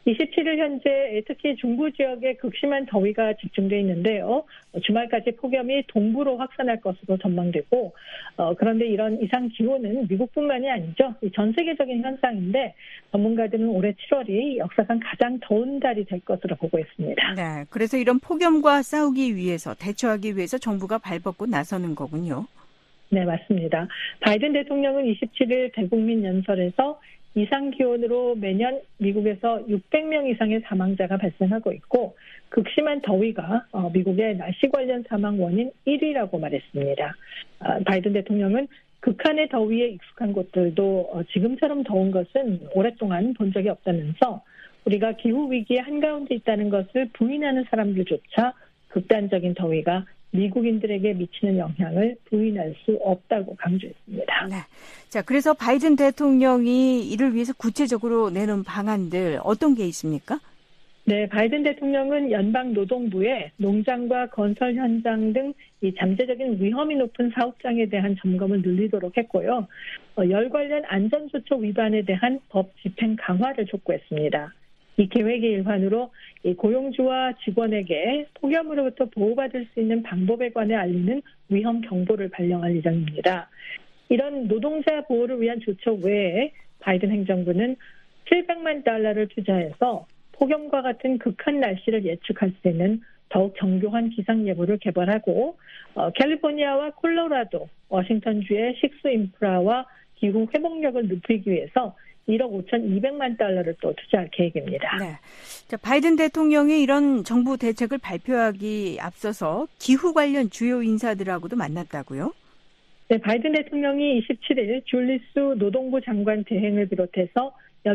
27일 현재 특히 중부 지역에 극심한 더위가 집중돼 있는데요. 주말까지 폭염이 동부로 확산할 것으로 전망되고 그런데 이런 이상 기온은 미국뿐만이 아니죠. 전 세계적인 현상인데 전문가들은 올해 7월이 역사상 가장 더운 달이 될 것으로 보고 있습니다. 네, 그래서 이런 폭염과 싸우기 위해서 대처하기 위해서 정부가 발벗고 나서는 거군요. 네, 맞습니다. 바이든 대통령은 27일 대국민 연설에서 이상 기온으로 매년 미국에서 600명 이상의 사망자가 발생하고 있고 극심한 더위가 미국의 날씨 관련 사망 원인 1위라고 말했습니다. 바이든 대통령은 극한의 더위에 익숙한 곳들도 지금처럼 더운 것은 오랫동안 본 적이 없다면서 우리가 기후위기의 한가운데 있다는 것을 부인하는 사람들조차 극단적인 더위가 미국인들에게 미치는 영향을 부인할 수 없다고 강조했습니다. 네. 자, 그래서 바이든 대통령이 이를 위해서 구체적으로 내놓은 방안들 어떤 게 있습니까? 네, 바이든 대통령은 연방노동부에 농장과 건설 현장 등 이 잠재적인 위험이 높은 사업장에 대한 점검을 늘리도록 했고요. 열 관련 안전조처 위반에 대한 법 집행 강화를 촉구했습니다. 이 계획의 일환으로 이 고용주와 직원에게 폭염으로부터 보호받을 수 있는 방법에 관해 알리는 위험 경보를 발령할 예정입니다. 이런 노동자 보호를 위한 조처 외에 바이든 행정부는 $700만 달러를 투자해서 폭염과 같은 극한 날씨를 예측할 수 있는 더욱 정교한 기상 예보를 개발하고 캘리포니아와 콜로라도, 워싱턴주의 식수 인프라와 기후 회복력을 높이기 위해서 1억 5,200만 달러를 또 투자할 계획입니다. 네. 자, 바이든 대통령이 이런 정부 대책을 발표하기 앞서서 기후 관련 주요 인사들하고도 만났다고요? 네, 바이든 대통령이 27일 줄리스 노동부 장관 대행을 비롯해서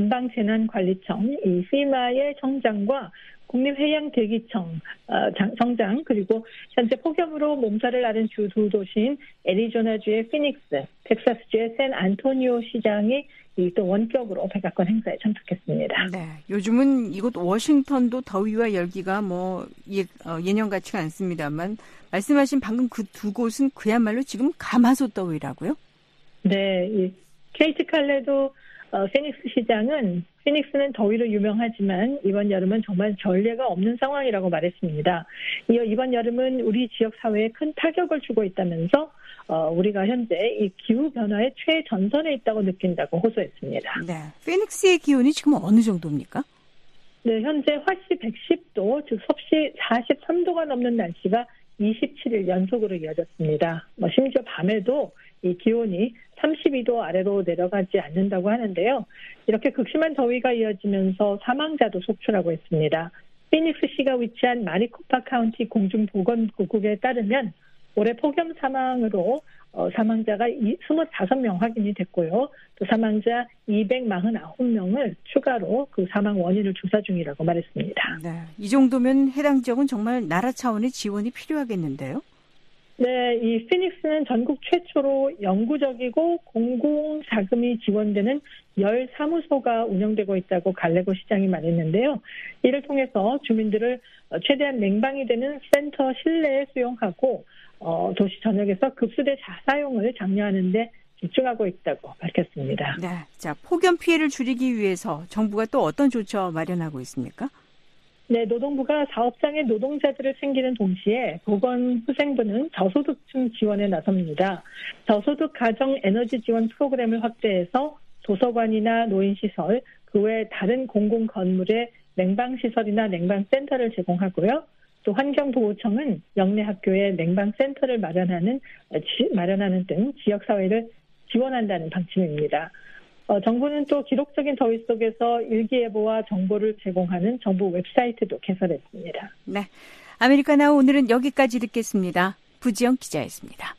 연방재난관리청, 이 FEMA의 청장과 국립해양대기청 청장 그리고 현재 폭염으로 몸살을 앓은 주 두 도시인 애리조나주의 피닉스, 텍사스주의 샌안토니오 시장이 또 원격으로 백악관 행사에 참석했습니다. 네, 요즘은 이곳 워싱턴도 더위와 열기가 예년 같지가 않습니다만 말씀하신 방금 그 두 곳은 그야말로 지금 가마솥 더위라고요? 네, 이 케이트 칼레도 피닉스 시장은 피닉스는 더위로 유명하지만 이번 여름은 정말 전례가 없는 상황이라고 말했습니다. 이어 이번 여름은 우리 지역 사회에 큰 타격을 주고 있다면서 우리가 현재 이 기후 변화의 최전선에 있다고 느낀다고 호소했습니다. 네, 피닉스의 기온이 지금 어느 정도입니까? 네, 현재 화씨 110도, 즉 섭씨 43도가 넘는 날씨가 27일 연속으로 이어졌습니다. 심지어 밤에도 이 기온이 32도 아래로 내려가지 않는다고 하는데요. 이렇게 극심한 더위가 이어지면서 사망자도 속출하고 있습니다. 피닉스시가 위치한 마리코파 카운티 공중보건국에 따르면 올해 폭염 사망으로 사망자가 25명 확인이 됐고요. 또 사망자 249명을 추가로 그 사망 원인을 조사 중이라고 말했습니다. 네, 이 정도면 해당 지역은 정말 나라 차원의 지원이 필요하겠는데요? 네, 이 피닉스는 전국 최초로 영구적이고 공공자금이 지원되는 열 사무소가 운영되고 있다고 갈레고 시장이 말했는데요. 이를 통해서 주민들을 최대한 냉방이 되는 센터 실내에 수용하고 도시 전역에서 급수대 자사용을 장려하는 데 집중하고 있다고 밝혔습니다. 네, 자, 폭염 피해를 줄이기 위해서 정부가 또 어떤 조처 마련하고 있습니까? 네, 노동부가 사업장의 노동자들을 챙기는 동시에 보건후생부는 저소득층 지원에 나섭니다. 저소득 가정 에너지 지원 프로그램을 확대해서 도서관이나 노인시설, 그 외 다른 공공 건물에 냉방시설이나 냉방센터를 제공하고요. 또 환경보호청은 영내 학교에 냉방센터를 마련하는 등 지역사회를 지원한다는 방침입니다. 정부는 또 기록적인 더위 속에서 일기예보와 정보를 제공하는 정부 웹사이트도 개설했습니다. 네, 아메리카나 오늘은 여기까지 듣겠습니다. 부지영 기자였습니다.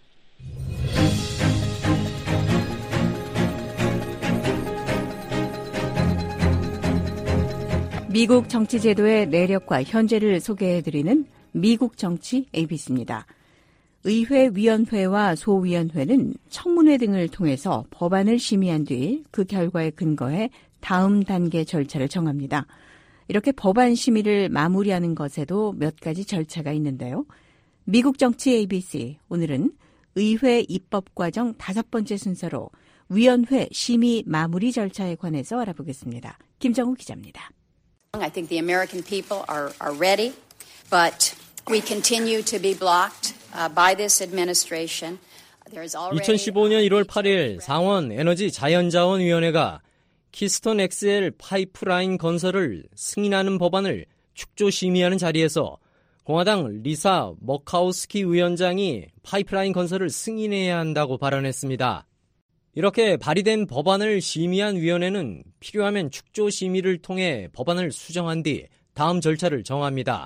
미국 정치 제도의 내력과 현재를 소개해드리는 미국 정치 ABC입니다. 의회위원회와 소위원회는 청문회 등을 통해서 법안을 심의한 뒤 그 결과에 근거해 다음 단계 절차를 정합니다. 이렇게 법안 심의를 마무리하는 것에도 몇 가지 절차가 있는데요. 미국 정치 ABC, 오늘은 의회 입법 과정 5번째 순서로 위원회 심의 마무리 절차에 관해서 알아보겠습니다. 김정우 기자입니다. I think the American people are ready, but we continue to be blocked by this administration. 2015년 1월 8일 상원 에너지 자연자원위원회가 키스톤 XL 파이프라인 건설을 승인하는 법안을 축조 심의하는 자리에서 공화당 리사 머카우스키 위원장이 파이프라인 건설을 승인해야 한다고 발언했습니다. 이렇게 발의된 법안을 심의한 위원회는 필요하면 축조 심의를 통해 법안을 수정한 뒤 다음 절차를 정합니다.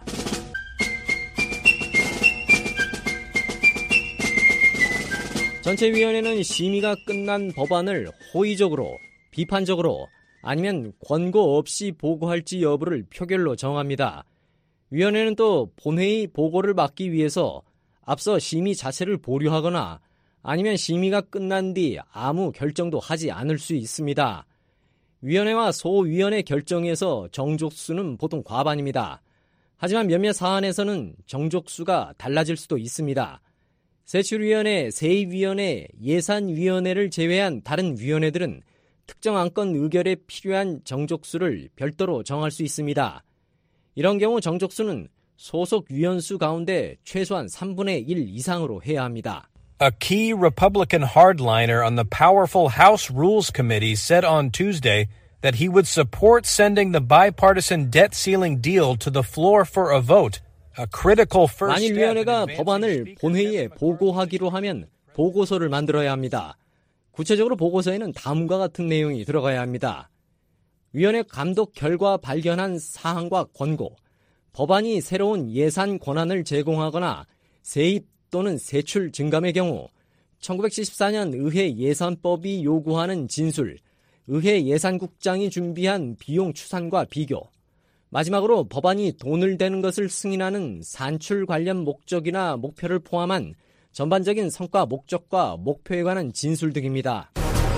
전체위원회는 심의가 끝난 법안을 호의적으로, 비판적으로 아니면 권고 없이 보고할지 여부를 표결로 정합니다. 위원회는 또 본회의 보고를 막기 위해서 앞서 심의 자체를 보류하거나 아니면 심의가 끝난 뒤 아무 결정도 하지 않을 수 있습니다. 위원회와 소위원회 결정에서 정족수는 보통 과반입니다. 하지만 몇몇 사안에서는 정족수가 달라질 수도 있습니다. 세출위원회, 세입위원회, 예산위원회를 제외한 다른 위원회들은 특정 안건 의결에 필요한 정족수를 별도로 정할 수 있습니다. 이런 경우 정족수는 소속 위원수 가운데 최소한 3분의 1 이상으로 해야 합니다. A key Republican hardliner on the powerful House Rules Committee said on Tuesday that he would support sending the bipartisan debt ceiling deal to the floor for a vote. 만일 위원회가 법안을 본회의에 보고하기로 하면 보고서를 만들어야 합니다. 구체적으로 보고서에는 다음과 같은 내용이 들어가야 합니다. 위원회 감독 결과 발견한 사항과 권고, 법안이 새로운 예산 권한을 제공하거나 세입 또는 세출 증감의 경우, 1974년 의회 예산법이 요구하는 진술, 의회 예산국장이 준비한 비용 추산과 비교, 마지막으로 법안이 돈을 대는 것을 승인하는 산출 관련 목적이나 목표를 포함한 전반적인 성과 목적과 목표에 관한 진술 등입니다.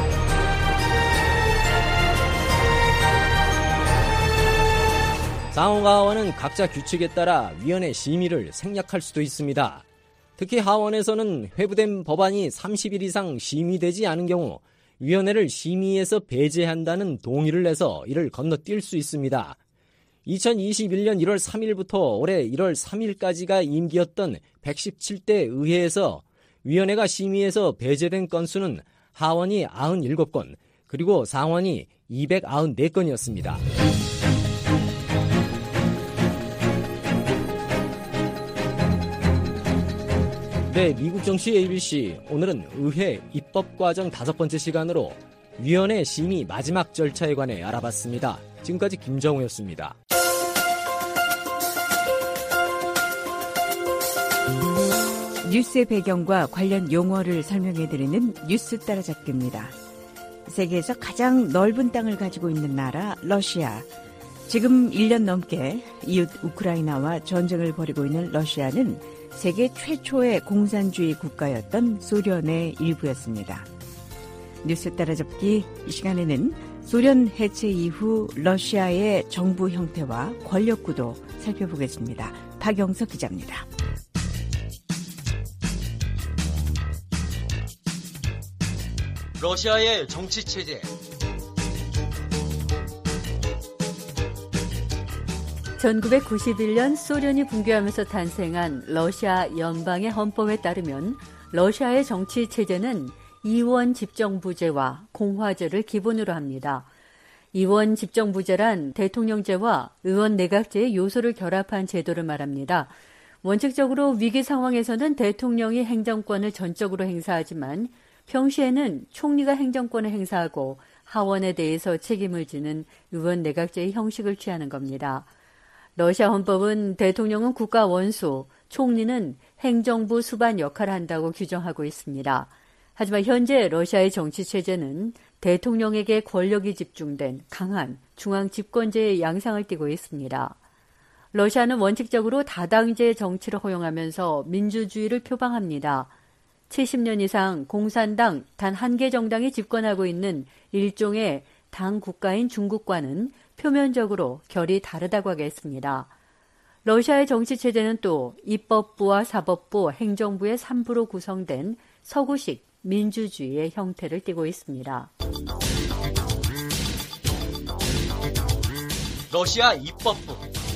상원과 하원은 각자 규칙에 따라 위원회 심의를 생략할 수도 있습니다. 특히 하원에서는 회부된 법안이 30일 이상 심의되지 않은 경우 위원회를 심의에서 배제한다는 동의를 내서 이를 건너뛸 수 있습니다. 2021년 1월 3일부터 올해 1월 3일까지가 임기였던 117대 의회에서 위원회가 심의에서 배제된 건수는 하원이 97건, 그리고 상원이 294건이었습니다. 네, 미국 정치 ABC, 오늘은 의회 입법과정 5번째 시간으로 위원회 심의 마지막 절차에 관해 알아봤습니다. 지금까지 김정우였습니다. 뉴스의 배경과 관련 용어를 설명해드리는 뉴스 따라잡기입니다. 세계에서 가장 넓은 땅을 가지고 있는 나라 러시아. 지금 1년 넘게 이웃 우크라이나와 전쟁을 벌이고 있는 러시아는 세계 최초의 공산주의 국가였던 소련의 일부였습니다. 뉴스 따라잡기 이 시간에는 소련 해체 이후 러시아의 정부 형태와 권력 구도 살펴보겠습니다. 박영석 기자입니다. 러시아의 정치 체제. (1991년) 소련이 붕괴하면서 탄생한 러시아 연방의 헌법에 따르면 러시아의 정치 체제는 이원 집정부제와 공화제를 기본으로 합니다. 이원 집정부제란 대통령제와 의원 내각제의 요소를 결합한 제도를 말합니다. 원칙적으로 위기 상황에서는 대통령이 행정권을 전적으로 행사하지만 평시에는 총리가 행정권을 행사하고 하원에 대해서 책임을 지는 의원 내각제의 형식을 취하는 겁니다. 러시아 헌법은 대통령은 국가 원수, 총리는 행정부 수반 역할을 한다고 규정하고 있습니다. 하지만 현재 러시아의 정치 체제는 대통령에게 권력이 집중된 강한 중앙 집권제의 양상을 띠고 있습니다. 러시아는 원칙적으로 다당제 정치를 허용하면서 민주주의를 표방합니다. 70년 이상 공산당 단 한 개 정당이 집권하고 있는 일종의 당 국가인 중국과는 표면적으로 결이 다르다고 하겠습니다. 러시아의 정치체제는 또 입법부와 사법부, 행정부의 3부로 구성된 서구식 민주주의의 형태를 띠고 있습니다. 러시아 입법부.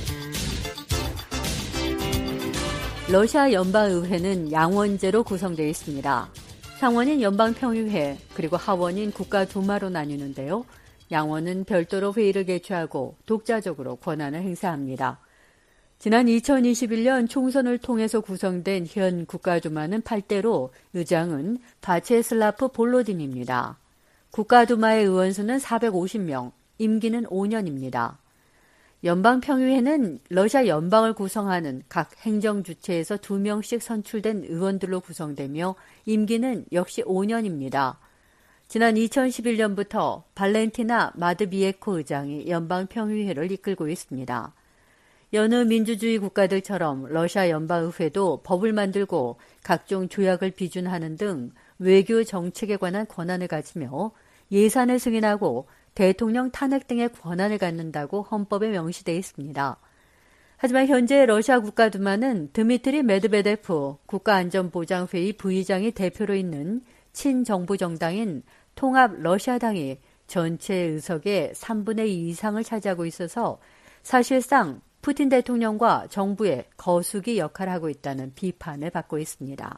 러시아 연방의회는 양원제로 구성되어 있습니다. 상원인 연방평의회 그리고 하원인 국가두마로 나뉘는데요. 양원은 별도로 회의를 개최하고 독자적으로 권한을 행사합니다. 지난 2021년 총선을 통해서 구성된 현 국가두마는 8대로 의장은 바체슬라프 볼로딘입니다. 국가두마의 의원수는 450명, 임기는 5년입니다. 연방평의회는 러시아 연방을 구성하는 각 행정주체에서 2명씩 선출된 의원들로 구성되며 임기는 역시 5년입니다. 지난 2011년부터 발렌티나 마드비에코 의장이 연방평의회를 이끌고 있습니다. 여느 민주주의 국가들처럼 러시아 연방의회도 법을 만들고 각종 조약을 비준하는 등 외교 정책에 관한 권한을 가지며 예산을 승인하고 대통령 탄핵 등의 권한을 갖는다고 헌법에 명시되어 있습니다. 하지만 현재 러시아 국가두마는 드미트리 메드베데프 국가안전보장회의 부의장이 대표로 있는 친정부 정당인 통합 러시아당이 전체 의석의 3분의 2 이상을 차지하고 있어서 사실상 푸틴 대통령과 정부의 거수기 역할을 하고 있다는 비판을 받고 있습니다.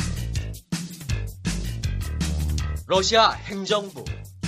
러시아 행정부.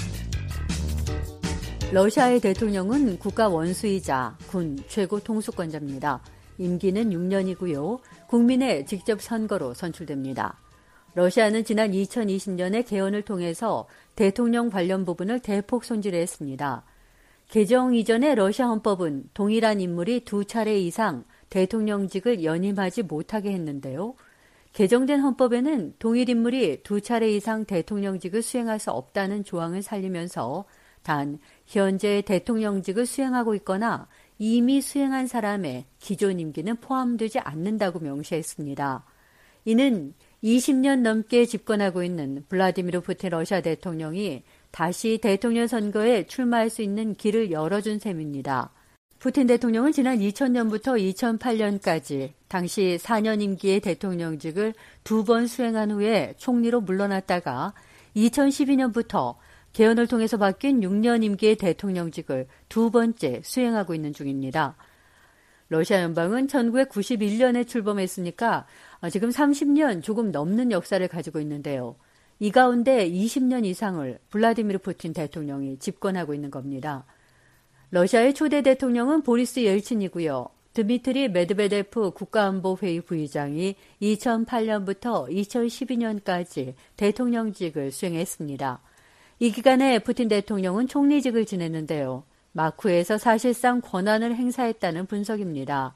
러시아의 대통령은 국가 원수이자 군 최고 통수권자입니다. 임기는 6년이고요. 국민의 직접 선거로 선출됩니다. 러시아는 지난 2020년에 개헌을 통해서 대통령 관련 부분을 대폭 손질했습니다. 개정 이전의 러시아 헌법은 동일한 인물이 2차례 이상 대통령직을 연임하지 못하게 했는데요. 개정된 헌법에는 동일 인물이 2차례 이상 대통령직을 수행할 수 없다는 조항을 살리면서 단 현재 대통령직을 수행하고 있거나 이미 수행한 사람의 기존 임기는 포함되지 않는다고 명시했습니다. 이는 20년 넘게 집권하고 있는 블라디미르 푸틴 러시아 대통령이 다시 대통령 선거에 출마할 수 있는 길을 열어준 셈입니다. 푸틴 대통령은 지난 2000년부터 2008년까지 당시 4년 임기의 대통령직을 2번 수행한 후에 총리로 물러났다가 2012년부터 개헌을 통해서 바뀐 6년 임기의 대통령직을 2번째 수행하고 있는 중입니다. 러시아 연방은 1991년에 출범했으니까 지금 30년 조금 넘는 역사를 가지고 있는데요. 이 가운데 20년 이상을 블라디미르 푸틴 대통령이 집권하고 있는 겁니다. 러시아의 초대 대통령은 보리스 옐친이고요. 드미트리 메드베데프 국가안보회의 부의장이 2008년부터 2012년까지 대통령직을 수행했습니다. 이 기간에 푸틴 대통령은 총리직을 지냈는데요. 마쿠에서 사실상 권한을 행사했다는 분석입니다.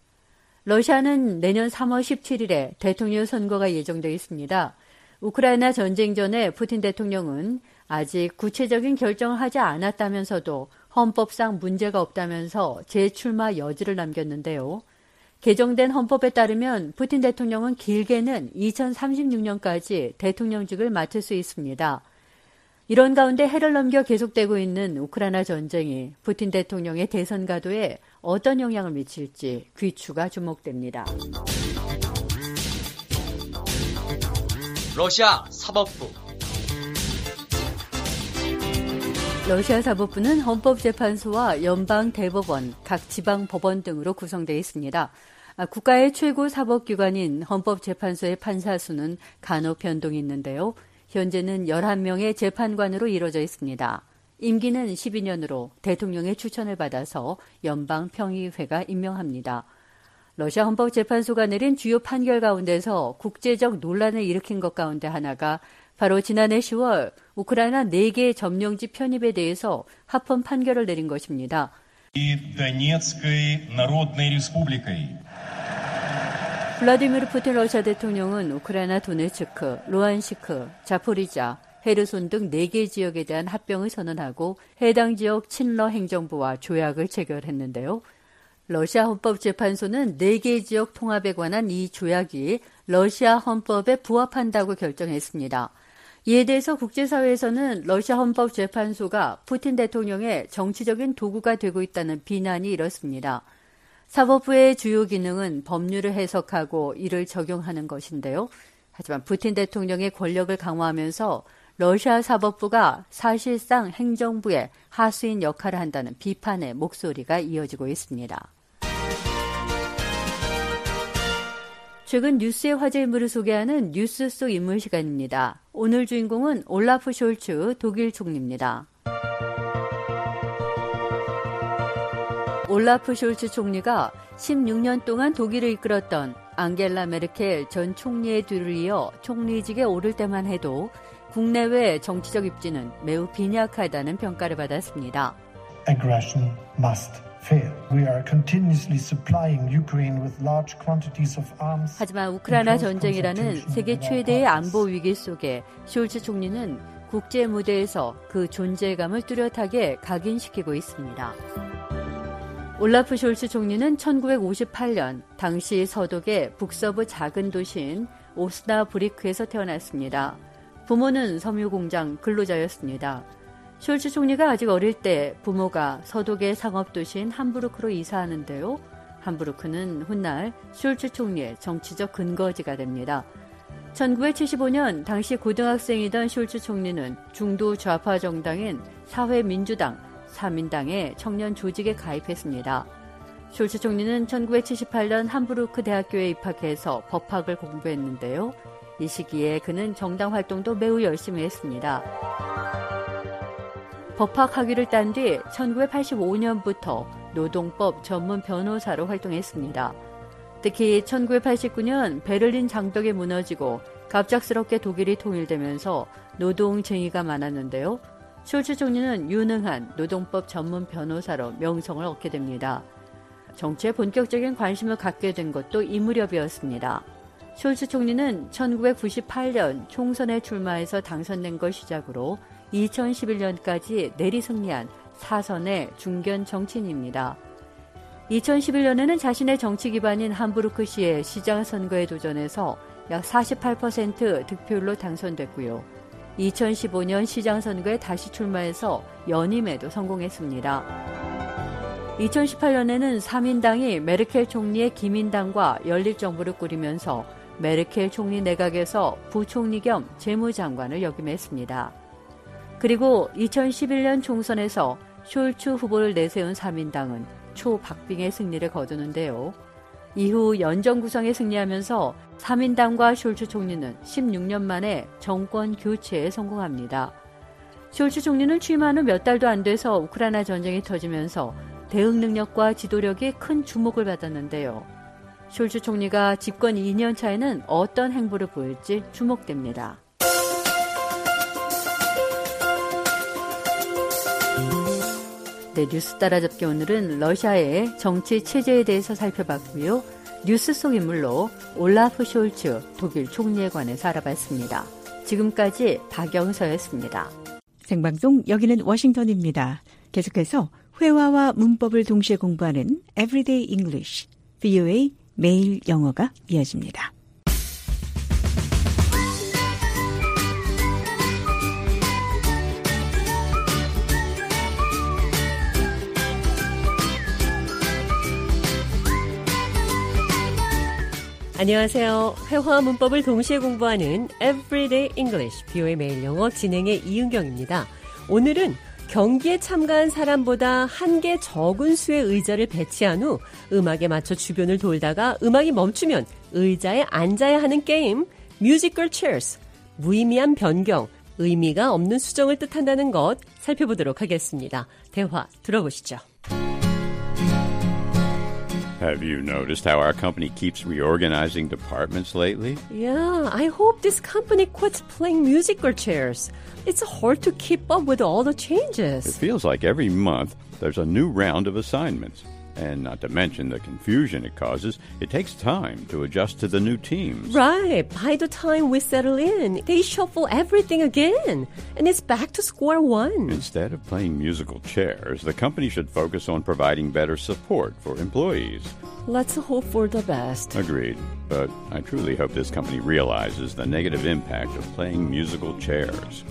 러시아는 내년 3월 17일에 대통령 선거가 예정되어 있습니다. 우크라이나 전쟁 전에 푸틴 대통령은 아직 구체적인 결정을 하지 않았다면서도 헌법상 문제가 없다면서 재출마 여지를 남겼는데요. 개정된 헌법에 따르면 푸틴 대통령은 길게는 2036년까지 대통령직을 맡을 수 있습니다. 이런 가운데 해를 넘겨 계속되고 있는 우크라이나 전쟁이 푸틴 대통령의 대선 가도에 어떤 영향을 미칠지 귀추가 주목됩니다. 러시아 사법부. 러시아 사법부는 헌법재판소와 연방대법원, 각 지방법원 등으로 구성되어 있습니다. 국가의 최고 사법기관인 헌법재판소의 판사 수는 간혹 변동이 있는데요. 현재는 11명의 재판관으로 이루어져 있습니다. 임기는 12년으로 대통령의 추천을 받아서 연방평의회가 임명합니다. 러시아 헌법재판소가 내린 주요 판결 가운데서 국제적 논란을 일으킨 것 가운데 하나가 바로 지난해 10월 우크라이나 4개 점령지 편입에 대해서 합헌 판결을 내린 것입니다. 블라디미르 푸틴 러시아 대통령은 우크라이나 도네츠크, 루안시크, 자포리자, 헤르손 등 4개 지역에 대한 합병을 선언하고 해당 지역 친러 행정부와 조약을 체결했는데요. 러시아 헌법재판소는 4개 지역 통합에 관한 이 조약이 러시아 헌법에 부합한다고 결정했습니다. 이에 대해서 국제사회에서는 러시아 헌법재판소가 푸틴 대통령의 정치적인 도구가 되고 있다는 비난이 일었습니다. 사법부의 주요 기능은 법률을 해석하고 이를 적용하는 것인데요. 하지만 푸틴 대통령의 권력을 강화하면서 러시아 사법부가 사실상 행정부의 하수인 역할을 한다는 비판의 목소리가 이어지고 있습니다. 최근 뉴스의 화제 인물을 소개하는 뉴스 속 인물 시간입니다. 오늘 주인공은 올라프 숄츠 독일 총리입니다. 올라프 숄츠 총리가 16년 동안 독일을 이끌었던 앙겔라 메르켈 전 총리의 뒤를 이어 총리직에 오를 때만 해도 국내외 정치적 입지는 매우 빈약하다는 평가를 받았습니다. Aggression must fail. We are continuously supplying Ukraine with large quantities of arms. 하지만 우크라이나 전쟁이라는 세계 최대의 안보 위기 속에 숄츠 총리는 국제 무대에서 그 존재감을 뚜렷하게 각인시키고 있습니다. 올라프 숄츠 총리는 1958년 당시 서독의 북서부 작은 도시인 오스나브리크에서 태어났습니다. 부모는 섬유공장 근로자였습니다. 숄츠 총리가 아직 어릴 때 부모가 서독의 상업도시인 함부르크로 이사하는데요. 함부르크는 훗날 숄츠 총리의 정치적 근거지가 됩니다. 1975년 당시 고등학생이던 숄츠 총리는 중도 좌파 정당인 사회민주당, 사민당의 청년 조직에 가입했습니다. 숄츠 총리는 1978년 함부르크 대학교에 입학해서 법학을 공부했는데요. 이 시기에 그는 정당 활동도 매우 열심히 했습니다. 법학 학위를 딴 뒤 1985년부터 노동법 전문 변호사로 활동했습니다. 특히 1989년 베를린 장벽이 무너지고 갑작스럽게 독일이 통일되면서 노동쟁의가 많았는데요. 숄츠 총리는 유능한 노동법 전문 변호사로 명성을 얻게 됩니다. 정치에 본격적인 관심을 갖게 된 것도 이 무렵이었습니다. 숄츠 총리는 1998년 총선에 출마해서 당선된 걸 시작으로 2011년까지 내리승리한 4선의 중견 정치인입니다. 2011년에는 자신의 정치 기반인 함부르크시의 시장 선거에 도전해서 약 48% 득표율로 당선됐고요. 2015년 시장 선거에 다시 출마해서 연임에도 성공했습니다. 2018년에는 사민당이 메르켈 총리의 기민당과 연립정부를 꾸리면서 메르켈 총리 내각에서 부총리 겸 재무장관을 역임했습니다. 그리고 2011년 총선에서 숄츠 후보를 내세운 사민당은 초박빙의 승리를 거두는데요. 이후 연정 구성에 승리하면서 사민당과 숄츠 총리는 16년 만에 정권 교체에 성공합니다. 숄츠 총리는 취임한 후 몇 달도 안 돼서 우크라이나 전쟁이 터지면서 대응 능력과 지도력이 큰 주목을 받았는데요. 숄츠 총리가 집권 2년 차에는 어떤 행보를 보일지 주목됩니다. 네, 뉴스 따라잡기 오늘은 러시아의 정치 체제에 대해서 살펴봤고요. 뉴스 속 인물로 올라프 숄츠 독일 총리에 관해서 알아봤습니다. 지금까지 박영서였습니다. 생방송 여기는 워싱턴입니다. 계속해서 회화와 문법을 동시에 공부하는 Everyday English, VOA 매일 영어가 이어집니다. 안녕하세요. 회화와 문법을 동시에 공부하는 Everyday English, VOA 매일 영어 진행의 이은경입니다. 오늘은 경기에 참가한 사람보다 한 개 적은 수의 의자를 배치한 후 음악에 맞춰 주변을 돌다가 음악이 멈추면 의자에 앉아야 하는 게임, Musical Chairs, 무의미한 변경, 의미가 없는 수정을 뜻한다는 것 살펴보도록 하겠습니다. 대화 들어보시죠. Have you noticed how our company keeps reorganizing departments lately? Yeah, I hope this company quits playing musical chairs. It's hard to keep up with all the changes. It feels like every month there's a new round of assignments. And not to mention the confusion it causes, it takes time to adjust to the new teams. Right. By the time we settle in, they shuffle everything again. And it's back to square one. Instead of playing musical chairs, the company should focus on providing better support for employees. Let's hope for the best. Agreed. But I truly hope this company realizes the negative impact of playing musical chairs.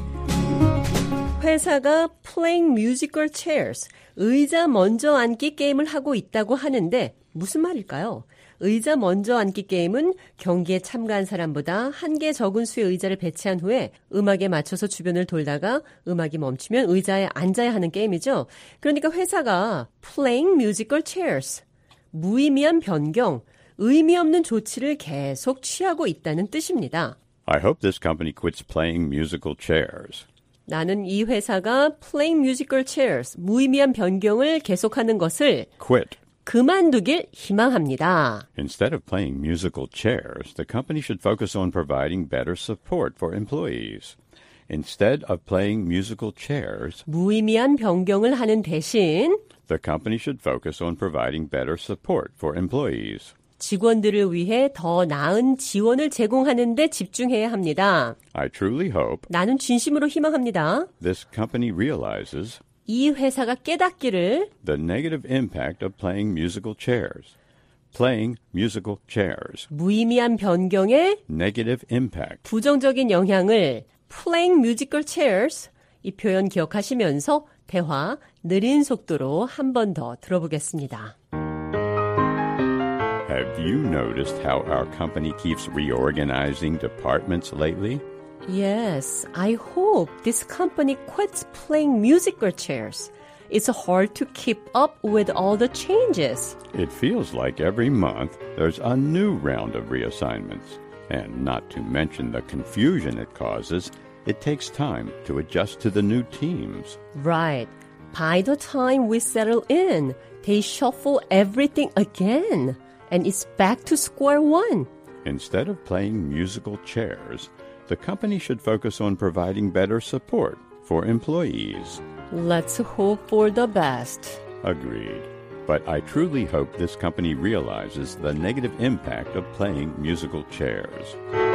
회사가 playing musical chairs, 의자 먼저 앉기 게임을 하고 있다고 하는데 무슨 말일까요? 의자 먼저 앉기 게임은 경기에 참가한 사람보다 한 개 적은 수의 의자를 배치한 후에 음악에 맞춰서 주변을 돌다가 음악이 멈추면 의자에 앉아야 하는 게임이죠. 그러니까 회사가 playing musical chairs, 무의미한 변경, 의미 없는 조치를 계속 취하고 있다는 뜻입니다. I hope this company quits playing musical chairs. 나는 이 회사가 playing musical chairs, 무의미한 변경을 계속하는 것을 Quit. 그만두길 희망합니다. Instead of playing musical chairs, the company should focus on providing better support for employees. Instead of playing musical chairs, 무의미한 변경을 하는 대신 the company should focus on providing better support for employees. 직원들을 위해 더 나은 지원을 제공하는 데 집중해야 합니다. I truly hope 나는 진심으로 희망합니다. this company realizes 이 회사가 깨닫기를 the negative impact of playing musical chairs. Playing musical chairs. 무의미한 변경의 Negative impact. 부정적인 영향을 playing musical chairs 이 표현 기억하시면서 대화 느린 속도로 한 번 더 들어보겠습니다. Have you noticed how our company keeps reorganizing departments lately? Yes, I hope this company quits playing musical chairs. It's hard to keep up with all the changes. It feels like every month there's a new round of reassignments. And not to mention the confusion it causes, it takes time to adjust to the new teams. Right. By the time we settle in, they shuffle everything again. And it's back to square one. Instead of playing musical chairs, the company should focus on providing better support for employees. Let's hope for the best. Agreed. But I truly hope this company realizes the negative impact of playing musical chairs.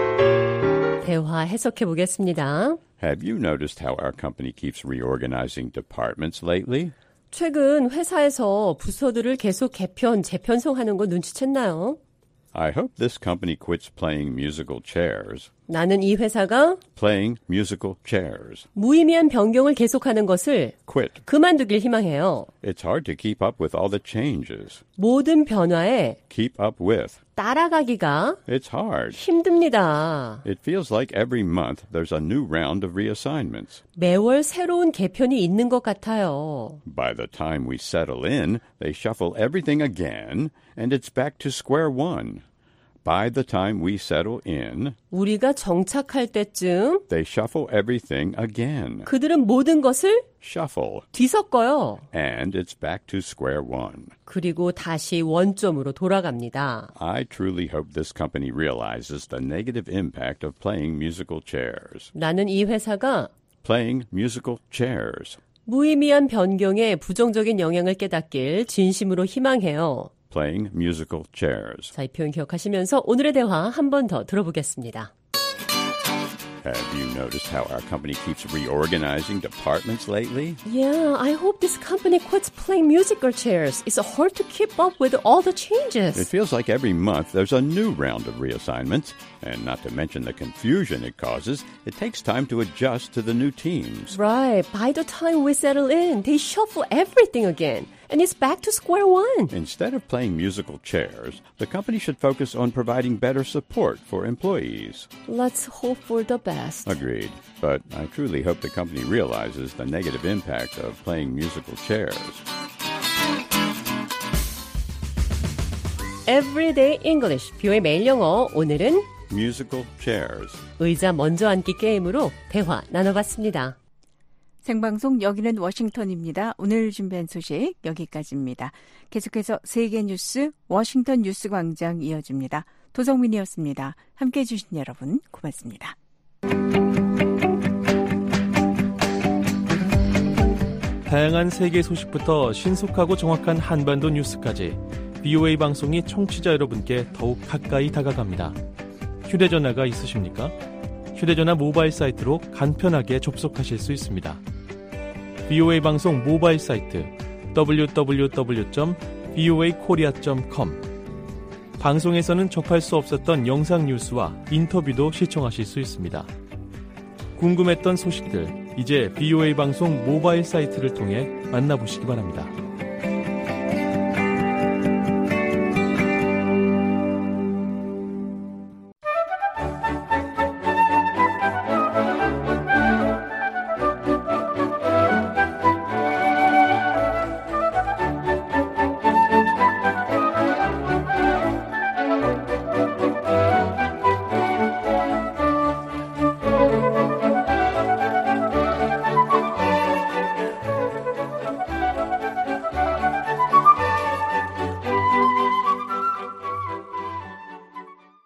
대화 해석해 보겠습니다. Have you noticed how our company keeps reorganizing departments lately? 최근 회사에서 부서들을 계속 개편, 재편성하는 거 눈치챘나요? I hope this company quits playing musical chairs. 나는 이 회사가 Playing musical chairs. 무의미한 변경을 계속하는 것을 Quit. 그만두길 희망해요. It's hard to keep up with all the changes. 모든 변화에 Keep up with. 따라가기가 It's hard. 힘듭니다. It feels like every month there's a new round of reassignments. 매월 새로운 개편이 있는 것 같아요. By the time we settle in, they shuffle everything again, and it's back to square one. By the time we settle in, 우리가 정착할 때쯤 they shuffle everything again. 그들은 모든 것을 Shuffle. 뒤섞어요. And it's back to square one. 그리고 다시 원점으로 돌아갑니다. I truly hope this company realizes the negative impact of playing musical chairs. 나는 이 회사가 Playing musical chairs. 무의미한 변경에 부정적인 영향을 깨닫길 진심으로 희망해요. Playing musical chairs. 자, 이 표현 기억하시면서 오늘의 대화 한 번 더 들어보겠습니다. Have you noticed how our company keeps reorganizing departments lately? Yeah, I hope this company quits playing musical chairs. It's hard to keep up with all the changes. It feels like every month there's a new round of reassignments. And not to mention the confusion it causes, it takes time to adjust to the new teams. Right. By the time we settle in, they shuffle everything again. And it's back to square one. Instead of playing musical chairs, the company should focus on providing better support for employees. Let's hope for the best. Agreed. But I truly hope the company realizes the negative impact of playing musical chairs. Everyday English, 뷰의 매일 영어. 오늘은 Musical chairs. 의자 먼저 앉기 게임으로 대화 나눠봤습니다. 생방송 여기는 워싱턴입니다. 오늘 준비한 소식 여기까지입니다. 계속해서 세계 뉴스 워싱턴 뉴스 광장 이어집니다. 도성민이었습니다. 함께해 주신 여러분 고맙습니다. 다양한 세계 소식부터 신속하고 정확한 한반도 뉴스까지 VOA 방송이 청취자 여러분께 더욱 가까이 다가갑니다. 휴대전화가 있으십니까? 휴대전화 모바일 사이트로 간편하게 접속하실 수 있습니다. VOA 방송 모바일 사이트 www.voakorea.com 방송에서는 접할 수 없었던 영상 뉴스와 인터뷰도 시청하실 수 있습니다. 궁금했던 소식들 이제 VOA 방송 모바일 사이트를 통해 만나보시기 바랍니다.